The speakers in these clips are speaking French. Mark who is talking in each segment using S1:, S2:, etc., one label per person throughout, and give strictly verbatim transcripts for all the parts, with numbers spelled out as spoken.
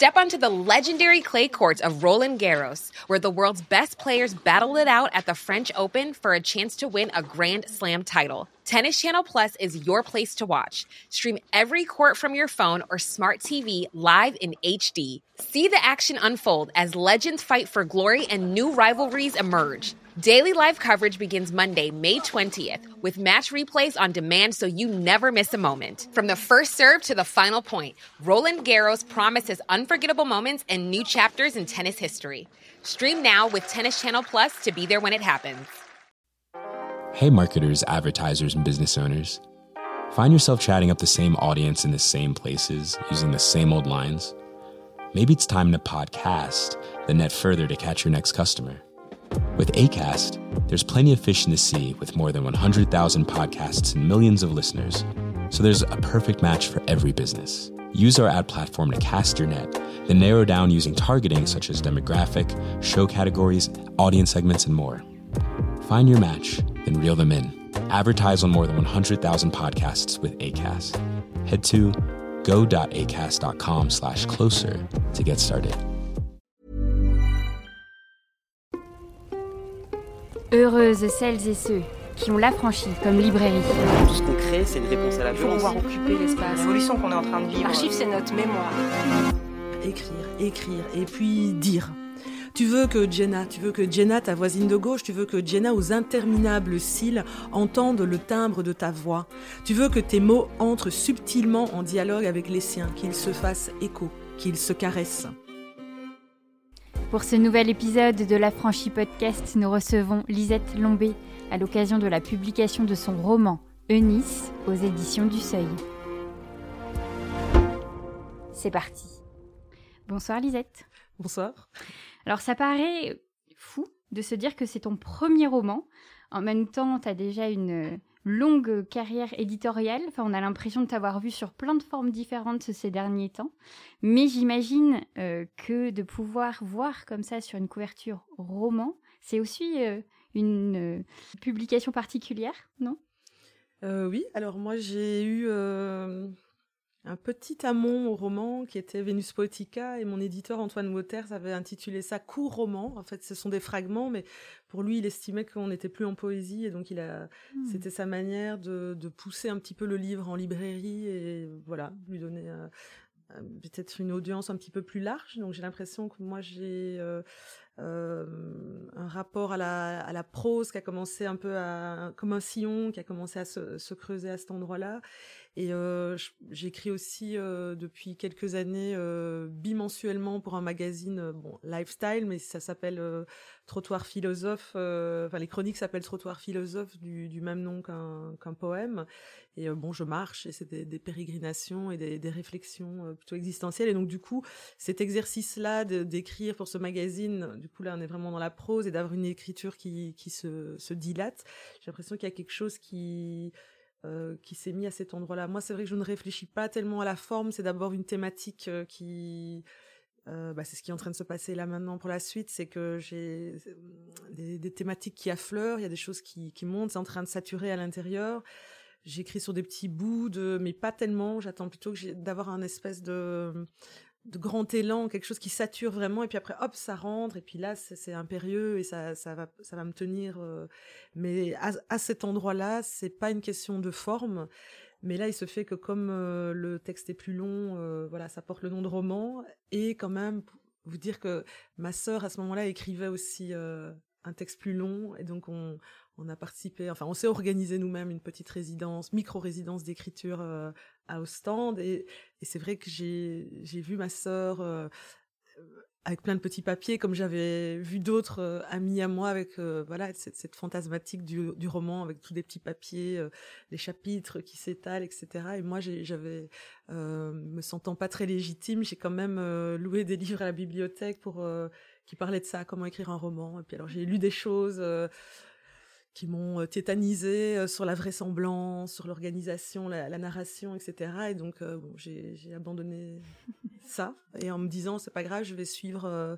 S1: Step onto the legendary clay courts of Roland Garros, where the world's best players battle it out at the French Open for a chance to win a Grand Slam title. Tennis Channel Plus is your place to watch. Stream every court from your phone or smart T V live in H D. See the action unfold as legends fight for glory and new rivalries emerge. Daily live coverage begins Monday, May twentieth, with match replays on demand so you never miss a moment. From the first serve to the final point, Roland Garros promises unforgettable moments and new chapters in tennis history. Stream now with Tennis Channel Plus to be there when it happens.
S2: Hey marketers, advertisers, and business owners. Find yourself chatting up the same audience in the same places, using the same old lines? Maybe it's time to podcast, then net further to catch your next customer. With Acast, there's plenty of fish in the sea with more than one hundred thousand podcasts and millions of listeners. So there's a perfect match for every business. Use our ad platform to cast your net, then narrow down using targeting such as demographic, show categories, audience segments, and more. Find your match, then reel them in. Advertise on more than one hundred thousand podcasts with Acast. Head to go.acast.com slash closer to get started.
S3: Heureuses celles et ceux qui ont l'affranchi comme librairie.
S4: Tout ce qu'on crée, c'est une réponse à la violence.
S5: Il faut pouvoir occuper l'espace.
S6: L'évolution qu'on est en train de vivre.
S5: L'archive, c'est notre mémoire.
S7: Écrire, écrire, et puis dire. Tu veux que Jenna, tu veux que Jenna, ta voisine de gauche, tu veux que Jenna, aux interminables cils, entende le timbre de ta voix. Tu veux que tes mots entrent subtilement en dialogue avec les siens, qu'ils se fassent écho, qu'ils se caressent.
S3: Pour ce nouvel épisode de l'Affranchi Podcast, nous recevons Lisette Lombé à l'occasion de la publication de son roman Eunice aux éditions du Seuil. C'est parti. Bonsoir Lisette.
S7: Bonsoir.
S3: Alors ça paraît fou de se dire que c'est ton premier roman. En même temps, tu as déjà une longue carrière éditoriale. Enfin, on a l'impression de t'avoir vu sur plein de formes différentes ces derniers temps. Mais j'imagine euh, que de pouvoir voir comme ça sur une couverture roman, c'est aussi euh, une euh, publication particulière, non ?
S7: euh, Oui, alors moi j'ai eu euh, un petit amont au roman qui était Vénus Poetica et mon éditeur Antoine Wauters avait intitulé ça court roman. En fait, ce sont des fragments, mais pour lui, il estimait qu'on n'était plus en poésie et donc il a, mmh. c'était sa manière de, de pousser un petit peu le livre en librairie et voilà, lui donner euh, peut-être une audience un petit peu plus large. Donc j'ai l'impression que moi j'ai euh, euh, un rapport à la, à la prose qui a commencé un peu à, comme un sillon, qui a commencé à se, se creuser à cet endroit-là. Et euh, j'écris aussi euh, depuis quelques années euh, bimensuellement pour un magazine euh, bon lifestyle, mais ça s'appelle euh, Trottoir Philosophe. Euh, enfin, les chroniques s'appellent Trottoir Philosophe du, du même nom qu'un, qu'un poème. Et euh, bon, je marche et c'est des, des pérégrinations et des, des réflexions euh, plutôt existentielles. Et donc du coup, cet exercice-là de, d'écrire pour ce magazine, du coup là, on est vraiment dans la prose et d'avoir une écriture qui, qui se, se dilate. J'ai l'impression qu'il y a quelque chose qui Euh, qui s'est mis à cet endroit-là. Moi, c'est vrai que je ne réfléchis pas tellement à la forme, c'est d'abord une thématique euh, qui... Euh, bah, c'est ce qui est en train de se passer là maintenant pour la suite, c'est que j'ai des, des thématiques qui affleurent, il y a des choses qui, qui montent, c'est en train de saturer à l'intérieur. J'écris sur des petits bouts, de, mais pas tellement, j'attends plutôt que j'ai, d'avoir un espèce de... de grand élan, quelque chose qui sature vraiment, et puis après, hop, ça rentre, et puis là, c'est, c'est impérieux, et ça, ça, va, ça va me tenir. Euh, mais à, à cet endroit-là, c'est pas une question de forme, mais là, il se fait que comme euh, le texte est plus long, euh, voilà, ça porte le nom de roman, et quand même, vous dire que ma sœur, à ce moment-là, écrivait aussi euh, un texte plus long, et donc on... On a participé, enfin, on s'est organisé nous-mêmes une petite résidence, micro-résidence d'écriture euh, à Ostende. Et, et c'est vrai que j'ai, j'ai vu ma sœur euh, avec plein de petits papiers, comme j'avais vu d'autres euh, amis à moi avec euh, voilà cette, cette fantasmatique du, du roman, avec tous des petits papiers, euh, les chapitres qui s'étalent, et cetera. Et moi, j'ai, j'avais, euh, me sentant pas très légitime, j'ai quand même euh, loué des livres à la bibliothèque pour euh, qui parlaient de ça, comment écrire un roman. Et puis alors, j'ai lu des choses... Euh, qui m'ont tétanisé sur la vraisemblance, sur l'organisation, la, la narration, et cetera. Et donc, euh, bon, j'ai, j'ai abandonné ça. Et en me disant, c'est pas grave, je vais suivre euh,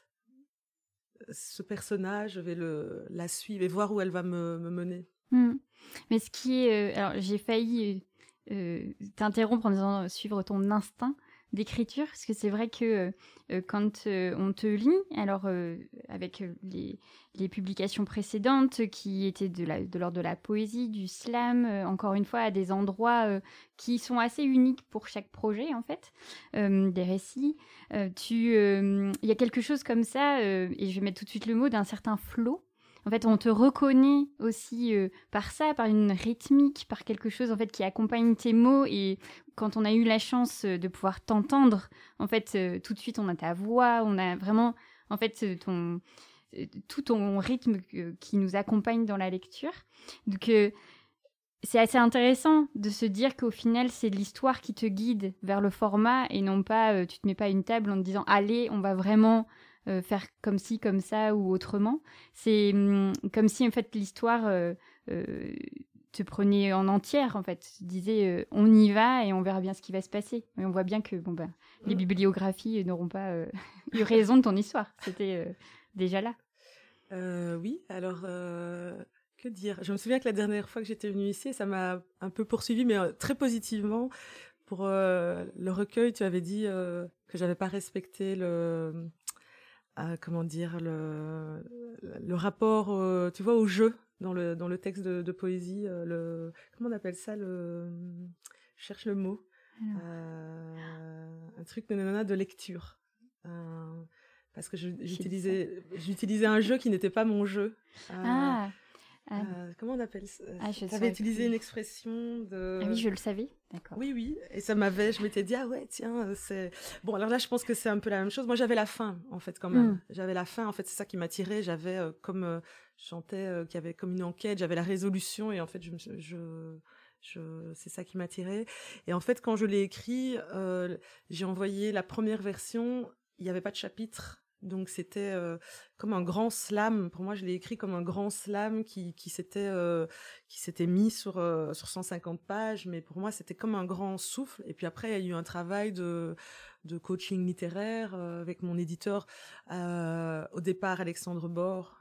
S7: ce personnage, je vais le, la suivre et voir où elle va me, me mener.
S3: Mmh. Mais ce qui est... Euh, alors, j'ai failli euh, t'interrompre en disant euh, suivre ton instinct, d'écriture, parce que c'est vrai que euh, quand euh, on te lit, alors euh, avec euh, les, les publications précédentes qui étaient de, la, de l'ordre de la poésie, du slam, euh, encore une fois à des endroits euh, qui sont assez uniques pour chaque projet en fait, euh, des récits, euh, tu, euh, y a quelque chose comme ça, euh, et je vais mettre tout de suite le mot, d'un certain flow. En fait, on te reconnaît aussi euh, par ça, par une rythmique, par quelque chose en fait qui accompagne tes mots. Et quand on a eu la chance de pouvoir t'entendre, en fait, euh, tout de suite, on a ta voix, on a vraiment, en fait, ton, tout ton rythme euh, qui nous accompagne dans la lecture. Donc, euh, c'est assez intéressant de se dire qu'au final, c'est l'histoire qui te guide vers le format et non pas, euh, tu te mets pas à une table en te disant, allez, on va vraiment Euh, faire comme ci, comme ça ou autrement. C'est hum, comme si en fait l'histoire euh, euh, te prenait en entière en fait. Tu disais euh, on y va et on verra bien ce qui va se passer. Et on voit bien que bon ben les bibliographies n'auront pas euh, eu raison de ton histoire. C'était euh, déjà là.
S7: Euh, oui, alors euh, que dire ? Je me souviens que la dernière fois que j'étais venue ici, ça m'a un peu poursuivi, mais euh, très positivement. Pour euh, le recueil, tu avais dit euh, que j'avais pas respecté le Euh, comment dire, le, le rapport, euh, tu vois, au jeu dans le, dans le texte de, de poésie, euh, le, comment on appelle ça, le, je cherche le mot, euh, un truc de, de, de lecture, euh, parce que je, j'utilisais, j'utilisais un jeu qui n'était pas mon jeu. Euh,
S3: ah
S7: Euh, euh, comment on appelle ça?
S3: Ah,
S7: tu avais utilisé plus. Une expression de...
S3: Ah oui, je le savais, d'accord.
S7: Oui, oui, et ça m'avait, je m'étais dit, ah ouais, tiens, c'est... Bon, alors là, je pense que c'est un peu la même chose. Moi, j'avais la faim, en fait, quand même. Mm. J'avais la faim, en fait, c'est ça qui m'attirait. J'avais, euh, comme euh, je chantais, euh, qu'il y avait comme une enquête, j'avais la résolution, et en fait, je, je, je, c'est ça qui m'attirait. Et en fait, quand je l'ai écrit, euh, j'ai envoyé la première version, il n'y avait pas de chapitre. Donc c'était euh, comme un grand slam. Pour moi, je l'ai écrit comme un grand slam qui qui s'était euh, qui s'était mis sur euh, sur cent cinquante pages. Mais pour moi, c'était comme un grand souffle. Et puis après, il y a eu un travail de de coaching littéraire euh, avec mon éditeur. Euh, au départ, Alexandre Bord,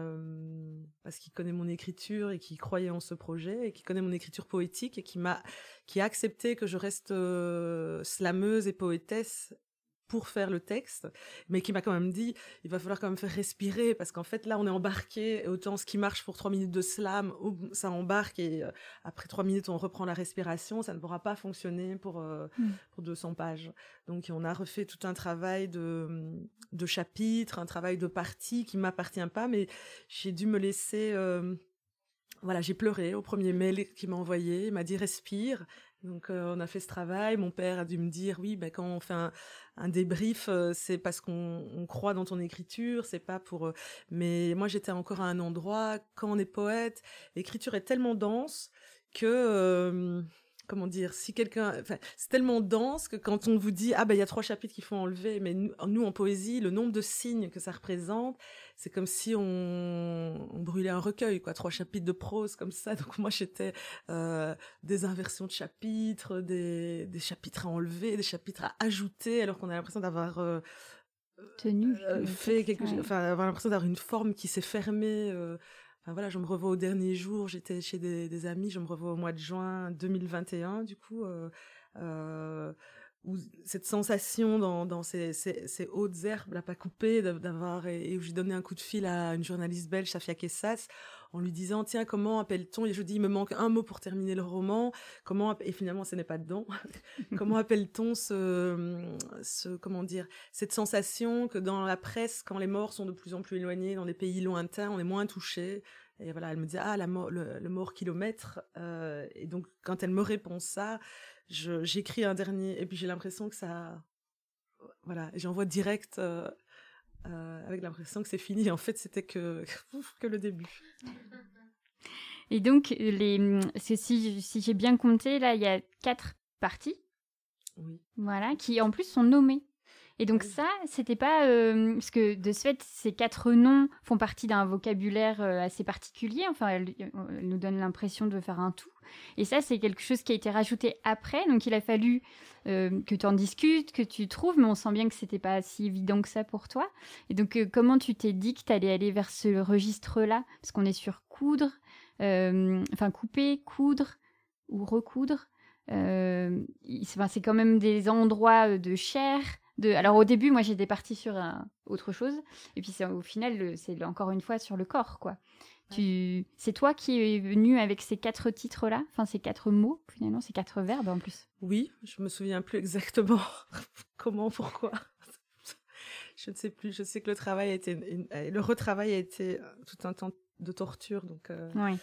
S7: euh, parce qu'il connaît mon écriture et qui croyait en ce projet et qui connaît mon écriture poétique et qui m'a qui a accepté que je reste euh, slameuse et poétesse pour faire le texte, mais qui m'a quand même dit il va falloir quand même faire respirer parce qu'en fait là on est embarqué, et autant ce qui marche pour trois minutes de slam, ça embarque et euh, après trois minutes on reprend la respiration, ça ne pourra pas fonctionner pour, euh, mmh. pour deux cents pages. Donc on a refait tout un travail de, de chapitres, un travail de parties qui ne m'appartient pas, mais j'ai dû me laisser... Euh, voilà, j'ai pleuré au premier mail qu'il m'a envoyé, il m'a dit respire. Donc euh, on a fait ce travail, mon père a dû me dire oui, ben quand on fait un, un débrief, euh, c'est parce qu'on on croit dans ton écriture, c'est pas pour euh... mais moi j'étais encore à un endroit, quand on est poète, l'écriture est tellement dense que euh, comment dire, si quelqu'un, enfin, c'est tellement dense que quand on vous dit ah ben il y a trois chapitres qu'il faut enlever, mais nous, nous en poésie, le nombre de signes que ça représente, c'est comme si on, on brûlait un recueil, quoi, trois chapitres de prose comme ça. Donc moi j'étais euh, des inversions de chapitres, des, des chapitres à enlever, des chapitres à ajouter, alors qu'on a l'impression d'avoir euh,
S3: tenu
S7: euh, fait quelque chose, ouais. Enfin avoir l'impression d'avoir une forme qui s'est fermée. Euh, Enfin, voilà, je me revois au dernier jour, j'étais chez des, des amis, je me revois au mois de juin deux mille vingt et un, du coup, euh, euh, où cette sensation dans, dans ces, ces, ces hautes herbes, là, pas coupées, d'avoir, et, et où j'ai donné un coup de fil à une journaliste belge, Safia Kessas, en lui disant, tiens, comment appelle-t-on, et je dis, il me manque un mot pour terminer le roman, comment, et finalement, ce n'est pas dedans, comment appelle-t-on ce, ce, comment dire, cette sensation que dans la presse, quand les morts sont de plus en plus éloignés, dans des pays lointains, on est moins touchés. Et voilà, elle me disait, ah, la mort, le, le mort kilomètre, euh, et donc, quand elle me répond ça, je, j'écris un dernier, et puis j'ai l'impression que ça, voilà, j'envoie direct, euh, euh, avec l'impression que c'est fini. En fait, c'était que, que le début.
S3: Et donc, les, c'est, si, si j'ai bien compté, là, il y a quatre parties.
S7: Oui.
S3: Voilà, qui en plus sont nommées. Et donc oui. ça, c'était pas... Euh, parce que de ce fait, ces quatre noms font partie d'un vocabulaire euh, assez particulier. Enfin, elle, elle nous donne l'impression de faire un tout. Et ça, c'est quelque chose qui a été rajouté après. Donc, il a fallu euh, que tu en discutes, que tu trouves. Mais on sent bien que c'était pas si évident que ça pour toi. Et donc, euh, comment tu t'es dit que tu allais aller vers ce registre-là ? Parce qu'on est sur coudre, euh, enfin couper, coudre ou recoudre. Euh, c'est, enfin, c'est quand même des endroits de chair. De... Alors au début, moi j'étais partie sur un... autre chose, et puis c'est, au final, le... c'est encore une fois sur le corps, quoi. Ouais. Tu... C'est toi qui es venu avec ces quatre titres-là, enfin ces quatre mots, finalement, ces quatre verbes en plus.
S7: Oui, je me souviens plus exactement comment, pourquoi. Je ne sais plus. Je sais que le travail a été, une... le retravail a été tout un temps de torture, donc. Euh...
S3: Oui.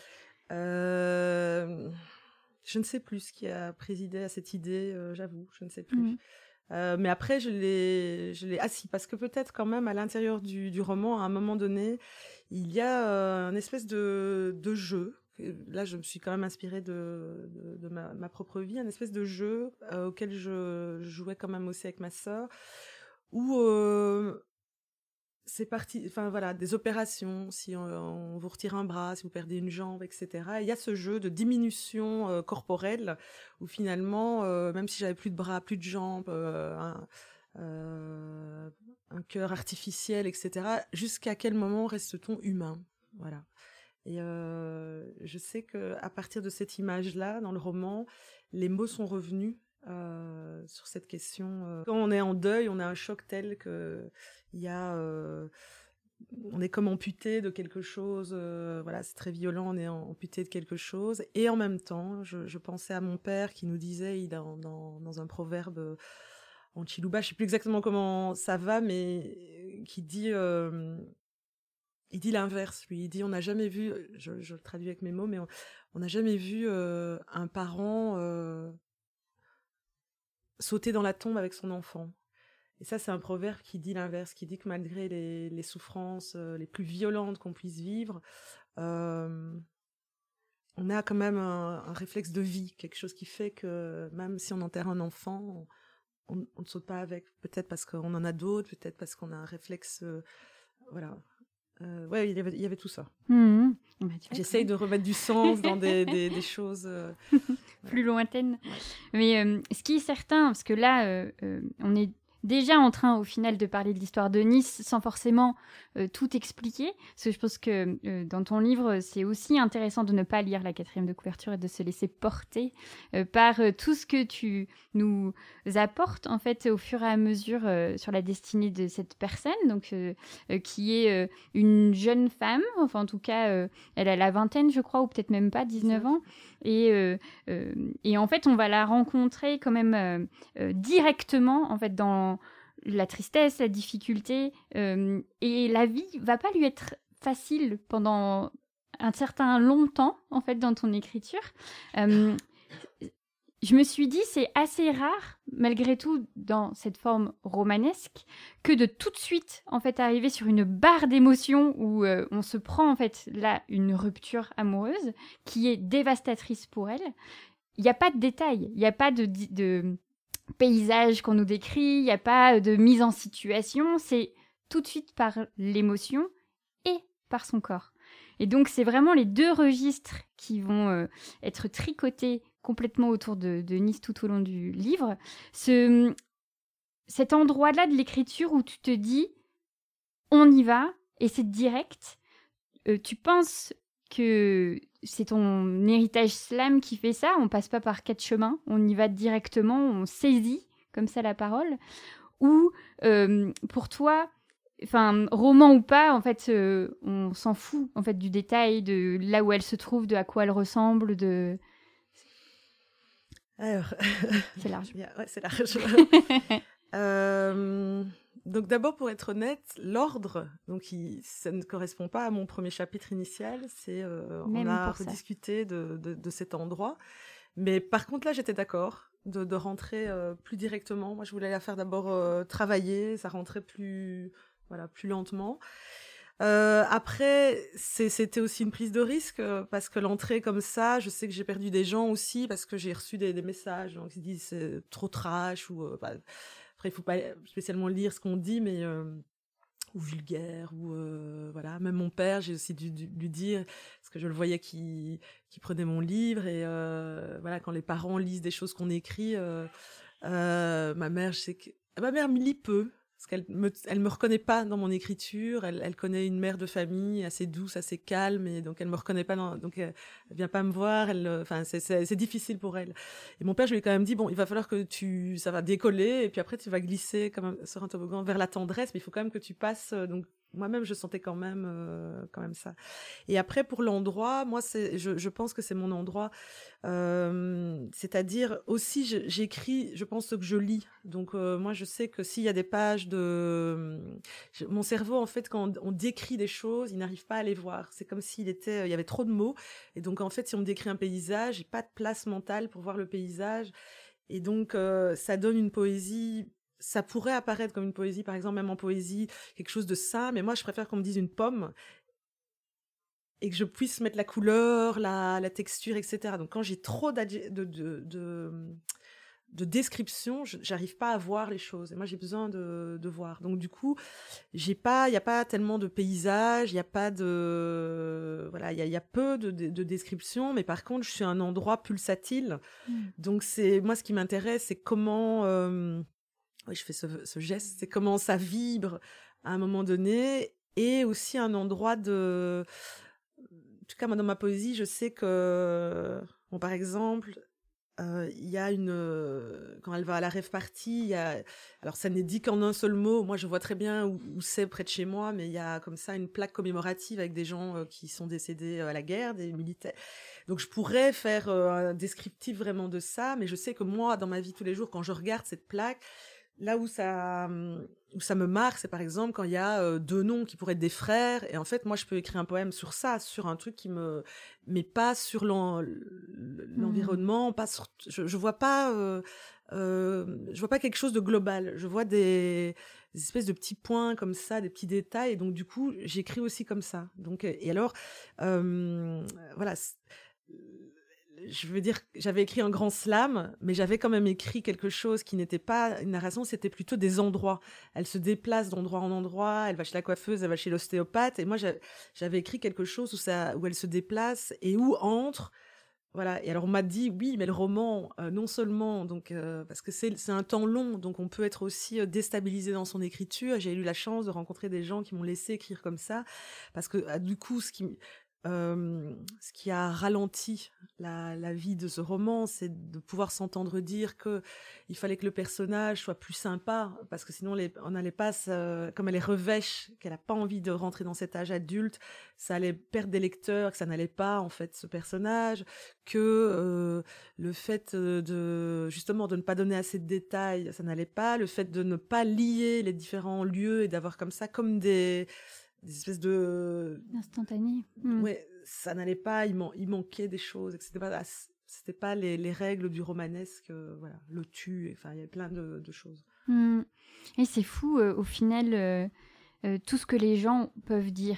S7: Euh... Je ne sais plus ce qui a présidé à cette idée, euh, j'avoue, je ne sais plus. Mmh. Euh, mais après, je l'ai, je l'ai assis, parce que peut-être quand même à l'intérieur du, du roman, à un moment donné, il y a euh, un espèce de, de jeu. Là, je me suis quand même inspirée de, de, de ma, ma propre vie, un espèce de jeu euh, auquel je, je jouais quand même aussi avec ma sœur, où euh, c'est parti, enfin voilà, des opérations, si on, on vous retire un bras, si vous perdez une jambe, et cetera. Et il y a ce jeu de diminution euh, corporelle où finalement, euh, même si j'avais plus de bras, plus de jambes, euh, un, euh, un cœur artificiel, et cetera, jusqu'à quel moment reste-t-on humain? Voilà. Et euh, je sais que à partir de cette image-là, dans le roman, les mots sont revenus. Euh, sur cette question. Quand on est en deuil, on a un choc tel que il y a, euh, on est comme amputé de quelque chose. Euh, voilà, c'est très violent. On est amputé de quelque chose. Et en même temps, je, je pensais à mon père qui nous disait, il dans, dans, dans un proverbe en Chiluba, je sais plus exactement comment ça va, mais qui dit, euh, il dit l'inverse. Lui, il dit, on n'a jamais vu. Je, je le traduis avec mes mots, mais on n'a jamais vu euh, un parent euh, sauter dans la tombe avec son enfant. Et ça, c'est un proverbe qui dit l'inverse, qui dit que malgré les, les souffrances euh, les plus violentes qu'on puisse vivre, euh, on a quand même un, un réflexe de vie, quelque chose qui fait que même si on enterre un enfant, on, on ne saute pas avec. Peut-être parce qu'on en a d'autres, peut-être parce qu'on a un réflexe... Euh, voilà. Euh, ouais, il y avait, il y avait tout ça.
S3: Mmh. Bah,
S7: J'essaye de remettre du sens dans des, des, des choses... Euh,
S3: plus lointaines. Ouais. Mais euh, ce qui est certain, parce que là, euh, euh, on est déjà en train, au final, de parler de l'histoire de Nice sans forcément euh, tout expliquer. Parce que je pense que euh, dans ton livre, c'est aussi intéressant de ne pas lire la quatrième de couverture et de se laisser porter euh, par euh, tout ce que tu nous apportes, en fait, au fur et à mesure euh, sur la destinée de cette personne, donc, euh, euh, qui est euh, une jeune femme, enfin, en tout cas, euh, elle a la vingtaine, je crois, ou peut-être même pas, dix-neuf ans. Et, euh, euh, et en fait, on va la rencontrer quand même euh, euh, directement, en fait, dans la tristesse, la difficulté, euh, et la vie va pas lui être facile pendant un certain long temps, en fait, dans ton écriture. Euh, je me suis dit, c'est assez rare, malgré tout, dans cette forme romanesque, que de tout de suite, en fait, arriver sur une barre d'émotions où euh, on se prend, en fait, là, une rupture amoureuse qui est dévastatrice pour elle. Il n'y a pas de détails, il n'y a pas de, de paysage qu'on nous décrit, il n'y a pas de mise en situation, c'est tout de suite par l'émotion et par son corps. Et donc, c'est vraiment les deux registres qui vont euh, être tricotés complètement autour de, de Nice tout au long du livre. Ce, cet endroit-là de l'écriture où tu te dis, on y va, et c'est direct. Euh, tu penses que c'est ton héritage slam qui fait ça, on passe pas par quatre chemins, on y va directement, on saisit comme ça la parole. Ou euh, pour toi... Enfin, roman ou pas, en fait, euh, on s'en fout en fait du détail, de là où elle se trouve, de à quoi elle ressemble, de.
S7: Alors,
S3: c'est large.
S7: Ouais, c'est large. euh, donc d'abord, pour être honnête, l'ordre, donc il, ça ne correspond pas à mon premier chapitre initial. C'est, euh, on a rediscuté de, de, de cet endroit, mais par contre là, j'étais d'accord de, de rentrer euh, plus directement. Moi, je voulais la faire d'abord euh, travailler, ça rentrait plus. Voilà, plus lentement. Euh, après, c'est, c'était aussi une prise de risque euh, parce que l'entrée comme ça, je sais que j'ai perdu des gens aussi parce que j'ai reçu des, des messages donc ils disent c'est trop trash ou euh, bah, après il faut pas spécialement lire ce qu'on dit mais euh, ou vulgaire ou euh, voilà. Même mon père, j'ai aussi dû, dû lui dire parce que je le voyais qui qui prenait mon livre et euh, voilà quand les parents lisent des choses qu'on écrit, euh, euh, ma mère, je sais que ma mère me lit peu. parce qu'elle me, elle me reconnaît pas dans mon écriture. Elle, elle connaît une mère de famille assez douce, assez calme, et donc elle me reconnaît pas. Dans, donc elle, elle vient pas me voir. Elle, enfin, c'est, c'est, c'est difficile pour elle. Et mon père, je lui ai quand même dit, bon, il va falloir que tu, ça va décoller, et puis après tu vas glisser comme un, sur un toboggan vers la tendresse, mais il faut quand même que tu passes. Donc moi-même, je sentais quand même, euh, quand même ça. Et après, pour l'endroit, moi, c'est, je, je pense que c'est mon endroit. Euh, c'est-à-dire aussi, je, j'écris, je pense ce que je lis. Donc euh, moi, je sais que s'il y a des pages de, je, mon cerveau, en fait, quand on, on décrit des choses, il n'arrive pas à les voir. C'est comme s'il était, il y avait trop de mots. Et donc en fait, si on me décrit un paysage, j'ai pas de place mentale pour voir le paysage. Et donc euh, ça donne une poésie. Ça pourrait apparaître comme une poésie, par exemple, même en poésie, quelque chose de ça, mais moi, je préfère qu'on me dise une pomme et que je puisse mettre la couleur, la, la texture, et cetera. Donc, quand j'ai trop de, de, de, de description, je, j'arrive pas à voir les choses. Et moi, j'ai besoin de, de voir. Donc, du coup, j'ai pas, il y a pas tellement de paysages, il y a pas de, voilà, il y a, y a peu de, de, de description, mais par contre, je suis un endroit pulsatile. Mmh. Donc, c'est, moi, ce qui m'intéresse, c'est comment, euh, oui, je fais ce, ce geste, c'est comment ça vibre à un moment donné, et aussi un endroit de... En tout cas, moi, dans ma poésie, je sais que, bon, par exemple, il euh, y a une... Quand elle va à la rave party, il y a... Alors, ça n'est dit qu'en un seul mot. Moi, je vois très bien où, où c'est près de chez moi, mais il y a comme ça une plaque commémorative avec des gens euh, qui sont décédés à la guerre, des militaires. Donc, je pourrais faire euh, un descriptif vraiment de ça, mais je sais que moi, dans ma vie tous les jours, quand je regarde cette plaque, là où ça, où ça me marque, c'est par exemple quand il y a euh, deux noms qui pourraient être des frères, et en fait, moi, je peux écrire un poème sur ça, sur un truc qui me... Mais pas sur l'en... l'environnement, mmh. pas sur... Je, je vois pas... Euh, euh, je vois pas quelque chose de global. Je vois des... des espèces de petits points comme ça, des petits détails, et donc du coup, j'écris aussi comme ça. Donc, et alors, euh, voilà... Je veux dire, j'avais écrit un grand slam, mais j'avais quand même écrit quelque chose qui n'était pas une narration, c'était plutôt des endroits. Elle se déplace d'endroit en endroit, elle va chez la coiffeuse, elle va chez l'ostéopathe, et moi j'avais écrit quelque chose où, ça, où elle se déplace et où entre... Voilà. Et alors on m'a dit, oui, mais le roman, euh, non seulement, donc, euh, parce que c'est, c'est un temps long, donc on peut être aussi euh, déstabilisé dans son écriture. J'ai eu la chance de rencontrer des gens qui m'ont laissé écrire comme ça, parce que euh, du coup, ce qui... Euh, ce qui a ralenti la, la vie de ce roman, c'est de pouvoir s'entendre dire que il fallait que le personnage soit plus sympa, parce que sinon les, on n'allait pas, euh, comme elle est revêche, qu'elle a pas envie de rentrer dans cet âge adulte, ça allait perdre des lecteurs, que ça n'allait pas en fait ce personnage, que euh, le fait de justement de ne pas donner assez de détails, ça n'allait pas, le fait de ne pas lier les différents lieux et d'avoir comme ça comme des des espèces de...
S3: Instantané.
S7: Mmh. Ouais, ça n'allait pas, il, man... il manquait des choses, et que c'était pas, c'était pas les, les règles du romanesque, euh, voilà, le tu, enfin, il y avait plein de, de choses.
S3: Mmh. Et c'est fou, euh, au final, euh, euh, tout ce que les gens peuvent dire.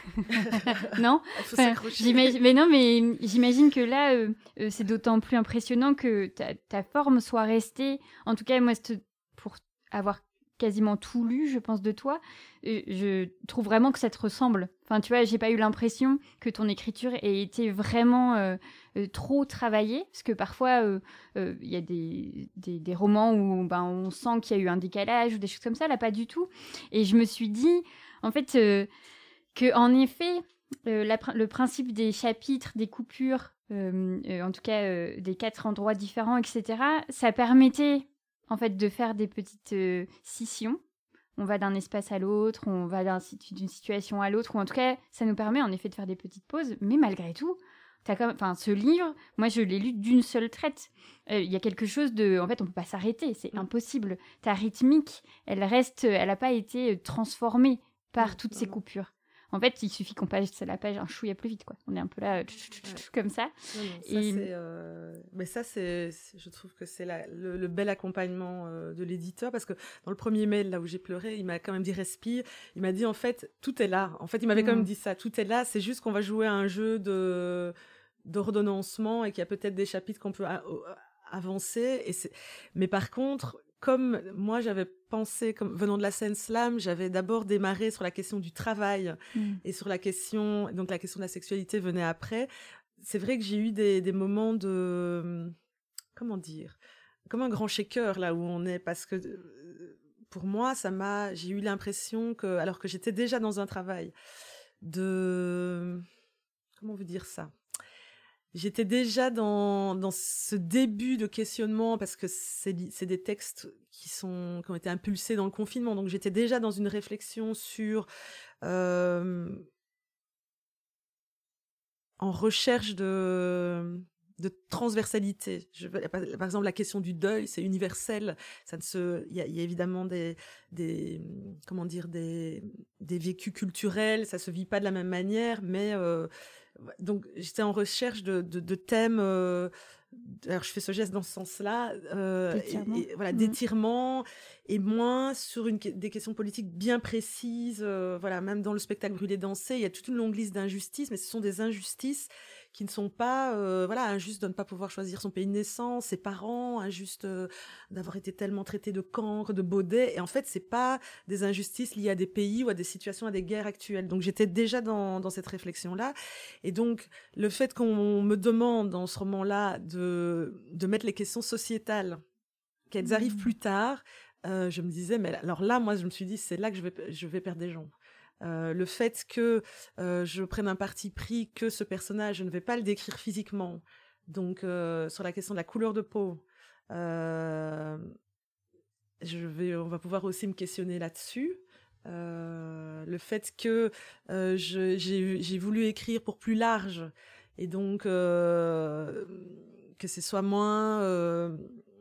S3: Non,
S7: il faut
S3: enfin,
S7: s'accrocher.
S3: J'imagine, mais non, mais j'imagine que là, euh, euh, c'est d'autant plus impressionnant que ta, ta forme soit restée, en tout cas, moi, pour avoir quasiment tout lu, je pense, de toi, euh, je trouve vraiment que ça te ressemble. Enfin, tu vois, j'ai pas eu l'impression que ton écriture ait été vraiment euh, euh, trop travaillée, parce que parfois, il euh, euh, y a des, des, des romans où ben, on sent qu'il y a eu un décalage ou des choses comme ça, là, pas du tout. Et je me suis dit, en fait, euh, que en effet, euh, la, le principe des chapitres, des coupures, euh, euh, en tout cas euh, des quatre endroits différents, et cetera, ça permettait en fait, de faire des petites euh, scissions. On va d'un espace à l'autre, on va d'un, d'une situation à l'autre, ou en tout cas, ça nous permet en effet de faire des petites pauses, mais malgré tout, t'as quand même, enfin, ce livre, moi, je l'ai lu d'une seule traite. Il euh, y a quelque chose de... En fait, on peut pas s'arrêter, c'est mmh. impossible. Ta rythmique, elle reste... Elle n'a pas été transformée par mmh, toutes ces coupures. En fait, il suffit qu'on passe la page un chouïa plus vite, quoi. On est un peu là, ouais. comme ça.
S7: Non, non, ça et... c'est, euh... Mais ça, c'est, c'est, je trouve que c'est la, le, le bel accompagnement euh, de l'éditeur, parce que dans le premier mail, là où j'ai pleuré, il m'a quand même dit respire. Il m'a dit, en fait, tout est là. En fait, il m'avait mmh. quand même dit ça. Tout est là. C'est juste qu'on va jouer à un jeu de d'ordonnancement et qu'il y a peut-être des chapitres qu'on peut a- avancer. Et c'est... Mais par contre, comme moi j'avais pensé, comme venant de la scène slam, j'avais d'abord démarré sur la question du travail mmh. et sur la question, donc la question de la sexualité venait après. C'est vrai que j'ai eu des, des moments de, comment dire, comme un grand shaker là où on est, parce que pour moi, ça m'a, j'ai eu l'impression que, alors que j'étais déjà dans un travail de, comment vous dire ça? J'étais déjà dans, dans ce début de questionnement parce que c'est, c'est des textes qui sont, qui ont été impulsés dans le confinement. Donc, j'étais déjà dans une réflexion sur, euh, en recherche de, de transversalité. Je, par exemple, la question du deuil, c'est universel. Ça ne se, il y a, y a évidemment des, des, comment dire, des, des vécus culturels. Ça se vit pas de la même manière, mais euh, donc j'étais en recherche de, de, de thèmes. Euh, alors je fais ce geste dans ce sens-là, euh,
S3: d'étirement.
S7: Et, et, voilà,
S3: mmh.
S7: d'étirement, et moins sur une, des questions politiques bien précises. Euh, voilà, même dans le spectacle Brûler danser, il y a toute une longue liste d'injustices, mais ce sont des injustices qui ne sont pas, euh, voilà, injuste de ne pas pouvoir choisir son pays de naissance, ses parents, injuste euh, d'avoir été tellement traité de cancre, de baudet. Et en fait, c'est pas des injustices liées à des pays ou à des situations, à des guerres actuelles. Donc, j'étais déjà dans, dans cette réflexion-là. Et donc, le fait qu'on me demande dans ce roman-là de, de mettre les questions sociétales, qu'elles mmh. arrivent plus tard, euh, je me disais, mais alors là, moi, je me suis dit, c'est là que je vais, je vais perdre des gens. Euh, le fait que euh, je prenne un parti pris que ce personnage, je ne vais pas le décrire physiquement. Donc, euh, sur la question de la couleur de peau, euh, je vais, on va pouvoir aussi me questionner là-dessus. Euh, le fait que euh, je, j'ai, j'ai voulu écrire pour plus large et donc euh, que ce soit moins... Euh,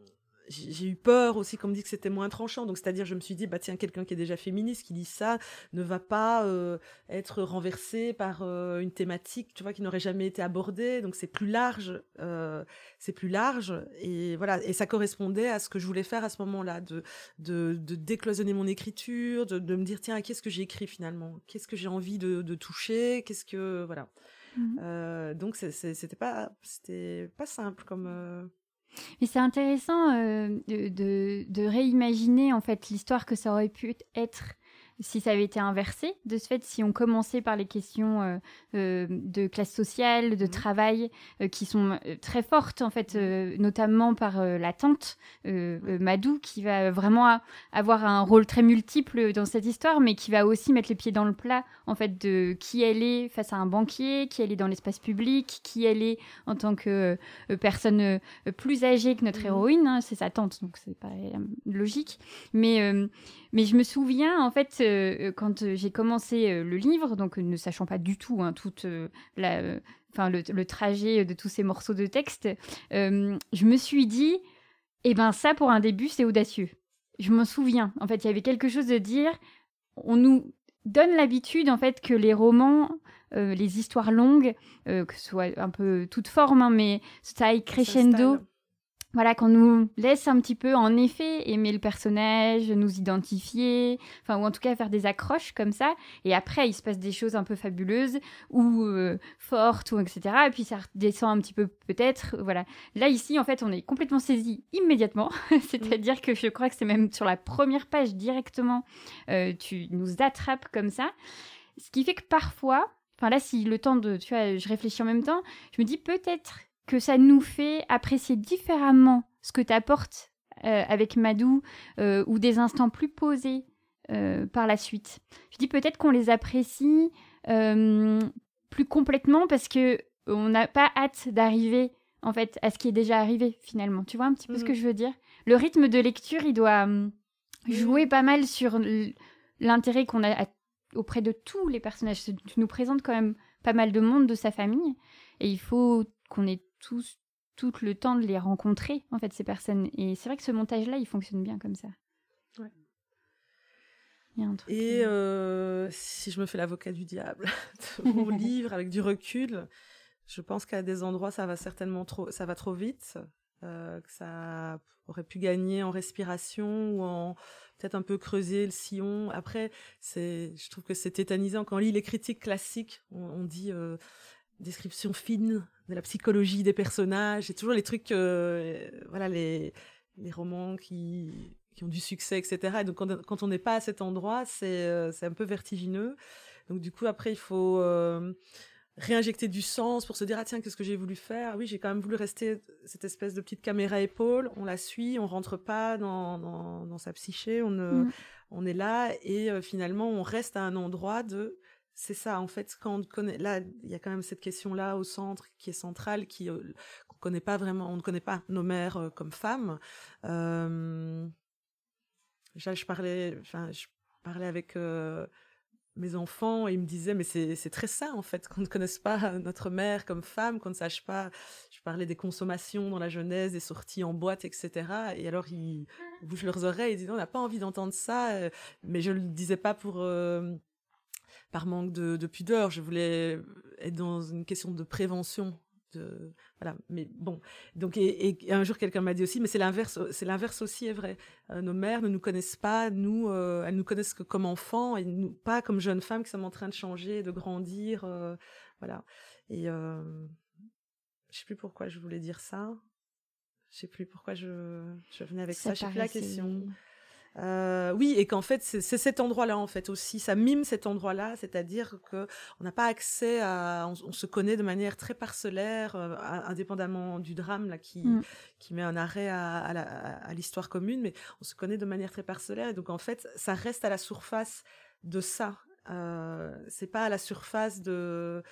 S7: j'ai eu peur aussi qu'on me dise que c'était moins tranchant, donc c'est-à-dire je me suis dit bah tiens, quelqu'un qui est déjà féministe qui lit ça ne va pas euh, être renversé par euh, une thématique, tu vois, qui n'aurait jamais été abordée, donc c'est plus large, euh, c'est plus large et voilà, et ça correspondait à ce que je voulais faire à ce moment-là, de de, de décloisonner mon écriture, de, de me dire tiens, qu'est-ce que j'ai écrit finalement, qu'est-ce que j'ai envie de, de toucher, qu'est-ce que voilà, mmh. euh, donc c'est, c'est, c'était pas c'était pas simple comme euh...
S3: Mais c'est intéressant euh, de, de, de réimaginer en fait l'histoire que ça aurait pu être si ça avait été inversé. De ce fait, si on commençait par les questions euh, euh, de classe sociale, de mmh. travail, euh, qui sont euh, très fortes en fait, euh, notamment par euh, la tante euh, euh, Madou, qui va vraiment a, avoir un rôle très multiple dans cette histoire, mais qui va aussi mettre les pieds dans le plat en fait de qui elle est face à un banquier, qui elle est dans l'espace public, qui elle est en tant que euh, personne euh, plus âgée que notre mmh. héroïne. Hein, c'est sa tante, donc c'est pas euh, logique. Mais euh, mais je me souviens en fait euh, quand j'ai commencé euh, le livre, donc ne sachant pas du tout hein, toute euh, la, euh, enfin le, le trajet de tous ces morceaux de texte, euh, je me suis dit, eh ben ça pour un début c'est audacieux. Je m'en souviens. En fait, il y avait quelque chose de dire, on nous donne l'habitude en fait que les romans, euh, les histoires longues, euh, que ce soit un peu toute forme, hein, mais ça aille crescendo. Voilà, qu'on nous laisse un petit peu, en effet, aimer le personnage, nous identifier, enfin, ou en tout cas faire des accroches comme ça. Et après, il se passe des choses un peu fabuleuses ou euh, fortes, ou et cetera. Et puis ça redescend un petit peu, peut-être. Voilà. Là, ici, en fait, on est complètement saisi immédiatement. C'est-à-dire que je crois que c'est même sur la première page directement, euh, tu nous attrapes comme ça. Ce qui fait que parfois, enfin là, si le temps de, tu vois, je réfléchis en même temps, je me dis peut-être que ça nous fait apprécier différemment ce que t'apportes euh, avec Madou euh, ou des instants plus posés euh, par la suite. Je dis peut-être qu'on les apprécie euh, plus complètement parce que on n'a pas hâte d'arriver en fait à ce qui est déjà arrivé finalement. Tu vois un petit peu mmh. ce que je veux dire ? Le rythme de lecture, il doit euh, jouer mmh. pas mal sur l'intérêt qu'on a à, auprès de tous les personnages. Tu nous présentes quand même pas mal de monde de sa famille et il faut qu'on ait tous tout le temps de les rencontrer en fait ces personnes, et c'est vrai que ce montage là il fonctionne bien comme ça.
S7: Ouais.
S3: Il y a un truc
S7: et euh, si je me fais l'avocat du diable de mon livre avec du recul, je pense qu'à des endroits ça va certainement trop ça va trop vite, euh, que ça aurait pu gagner en respiration ou en peut-être un peu creuser le sillon. Après c'est je trouve que c'est tétanisant quand on lit les critiques classiques, on, on dit euh, description fine de la psychologie des personnages, c'est toujours les trucs, euh, voilà, les, les romans qui, qui ont du succès, et cetera. Et donc, quand, quand on n'est pas à cet endroit, c'est, euh, c'est un peu vertigineux. Donc, du coup, après, il faut, euh, réinjecter du sens pour se dire ah tiens qu'est-ce que j'ai voulu faire, oui j'ai quand même voulu rester cette espèce de petite caméra épaule, on la suit, on rentre pas dans dans, dans sa psyché, on euh,
S3: Mm.
S7: on est là et euh, finalement on reste à un endroit de c'est ça en fait quand on connaît là il y a quand même cette question là au centre qui est centrale qui euh, qu'on connaît pas vraiment, on ne connaît pas nos mères euh, comme femmes. Euh, là, je parlais enfin je parlais avec euh, mes enfants, et ils me disaient, mais c'est, c'est très ça, en fait, qu'on ne connaisse pas notre mère comme femme, qu'on ne sache pas. Je parlais des consommations dans la jeunesse, des sorties en boîte, et cetera. Et alors, ils bougent leurs oreilles, ils disent, on n'a pas envie d'entendre ça. euh, Mais je ne le disais pas pour, euh, par manque de, de pudeur. Je voulais être dans une question de prévention. De, voilà, mais bon. Donc, et, et un jour, quelqu'un m'a dit aussi, mais c'est l'inverse, c'est l'inverse aussi est vrai. Euh, nos mères ne nous connaissent pas, nous, euh, elles nous connaissent que comme enfants et nous, pas comme jeunes femmes qui sommes en train de changer, de grandir, euh, voilà. Et euh, je sais plus pourquoi je voulais dire ça. Je sais plus pourquoi je, je venais avec ça. ça. Je sais plus la question. Euh, oui, et qu'en fait, c'est, c'est cet endroit-là, en fait, aussi. Ça mime cet endroit-là, c'est-à-dire qu'on n'a pas accès à... On, on se connaît de manière très parcellaire, euh, indépendamment du drame, là, qui, mm. qui met un arrêt à, à, la, à l'histoire commune, mais on se connaît de manière très parcellaire, et donc, en fait, ça reste à la surface de ça. Euh, c'est pas à la surface de...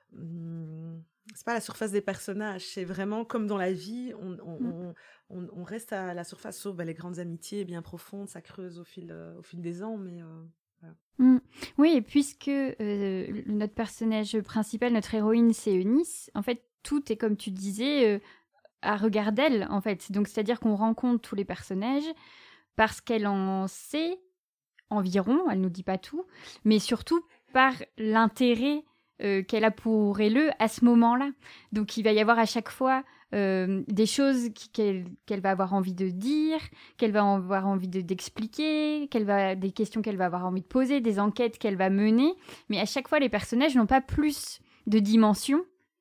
S7: Hum, c'est pas à la surface des personnages, c'est vraiment comme dans la vie, on, on, mm. on, on, on reste à la surface, sauf bah, les grandes amitiés bien profondes, ça creuse au fil, euh, au fil des ans, mais euh, voilà.
S3: Mm. Oui, et puisque euh, notre personnage principal, notre héroïne, c'est Eunice, en fait, tout est, comme tu disais, euh, à regard d'elle, en fait. Donc, c'est-à-dire qu'on rencontre tous les personnages parce qu'elle en sait environ, elle nous dit pas tout, mais surtout par l'intérêt Euh, qu'elle a pour elle à ce moment-là. Donc il va y avoir à chaque fois euh, des choses qui, qu'elle, qu'elle va avoir envie de dire, qu'elle va avoir envie de, d'expliquer, qu'elle va, des questions qu'elle va avoir envie de poser, des enquêtes qu'elle va mener, mais à chaque fois les personnages n'ont pas plus de dimension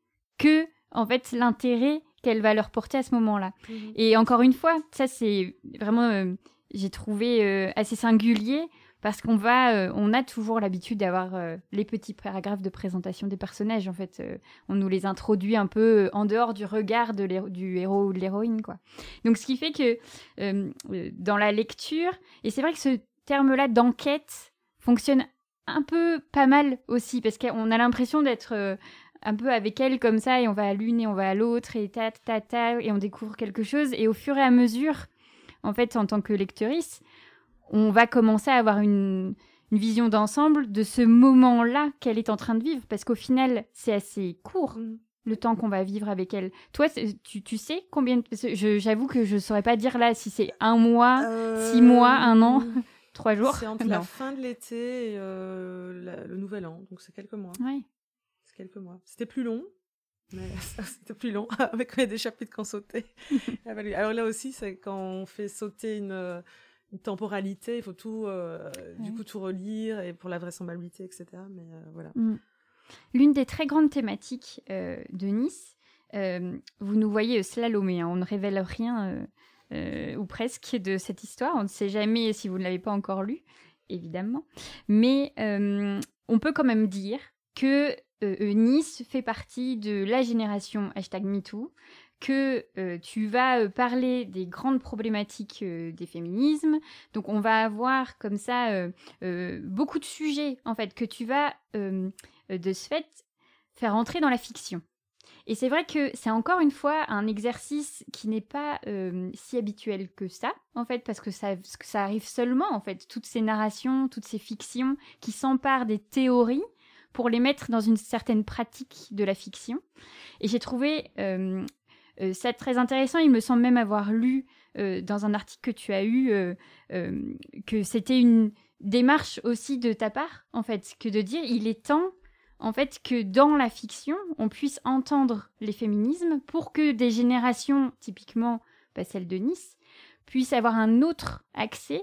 S3: que en fait l'intérêt qu'elle va leur porter à ce moment-là. Mmh. Et encore une fois, ça c'est vraiment, euh, j'ai trouvé euh, assez singulier. Parce qu'on va, euh, on a toujours l'habitude d'avoir euh, les petits paragraphes de présentation des personnages. En fait, euh, on nous les introduit un peu en dehors du regard de du héros ou de l'héroïne, quoi. Donc, ce qui fait que euh, dans la lecture, et c'est vrai que ce terme-là d'enquête fonctionne un peu pas mal aussi, parce qu'on a l'impression d'être euh, un peu avec elle comme ça, et on va à l'une et on va à l'autre, et ta ta ta, et on découvre quelque chose. Et au fur et à mesure, en fait, en tant que lectrice, on va commencer à avoir une, une vision d'ensemble de ce moment-là qu'elle est en train de vivre. Parce qu'au final, c'est assez court, mmh. le temps qu'on va vivre avec elle. Toi, tu, tu sais combien... Je, j'avoue que je ne saurais pas dire là si c'est un mois, euh... six mois, un an, trois jours.
S7: C'est entre non. la fin de l'été et euh, la, le nouvel an. Donc, c'est quelques mois.
S3: Ouais.
S7: C'est quelques mois. C'était plus long. Mais ça, c'était plus long, avec des chapitres qu'on sautait. Alors là aussi, c'est quand on fait sauter une... une temporalité, il faut tout, euh, ouais. du coup, tout relire, et pour la vraisemblabilité, et cetera. Mais euh, voilà.
S3: Mm. L'une des très grandes thématiques euh, de Nice, euh, vous nous voyez slalomer, hein, on ne révèle rien, euh, euh, ou presque, de cette histoire. On ne sait jamais si vous ne l'avez pas encore lu, évidemment. Mais euh, on peut quand même dire que euh, Nice fait partie de la génération hashtag MeToo, que euh, tu vas euh, parler des grandes problématiques euh, des féminismes. Donc, on va avoir comme ça euh, euh, beaucoup de sujets, en fait, que tu vas, euh, de ce fait, faire entrer dans la fiction. Et c'est vrai que c'est encore une fois un exercice qui n'est pas euh, si habituel que ça, en fait, parce que ça, ça arrive seulement, en fait, toutes ces narrations, toutes ces fictions qui s'emparent des théories pour les mettre dans une certaine pratique de la fiction. Et j'ai trouvé... Euh, Euh, c'est très intéressant, il me semble même avoir lu euh, dans un article que tu as eu euh, euh, que c'était une démarche aussi de ta part, en fait, que de dire il est temps, en fait, que dans la fiction, on puisse entendre les féminismes pour que des générations, typiquement bah, celle de Nice, puissent avoir un autre accès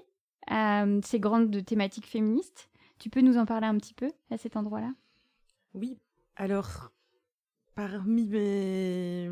S3: à euh, ces grandes thématiques féministes. Tu peux nous en parler un petit peu à cet endroit-là ?
S7: Oui, alors, parmi mes...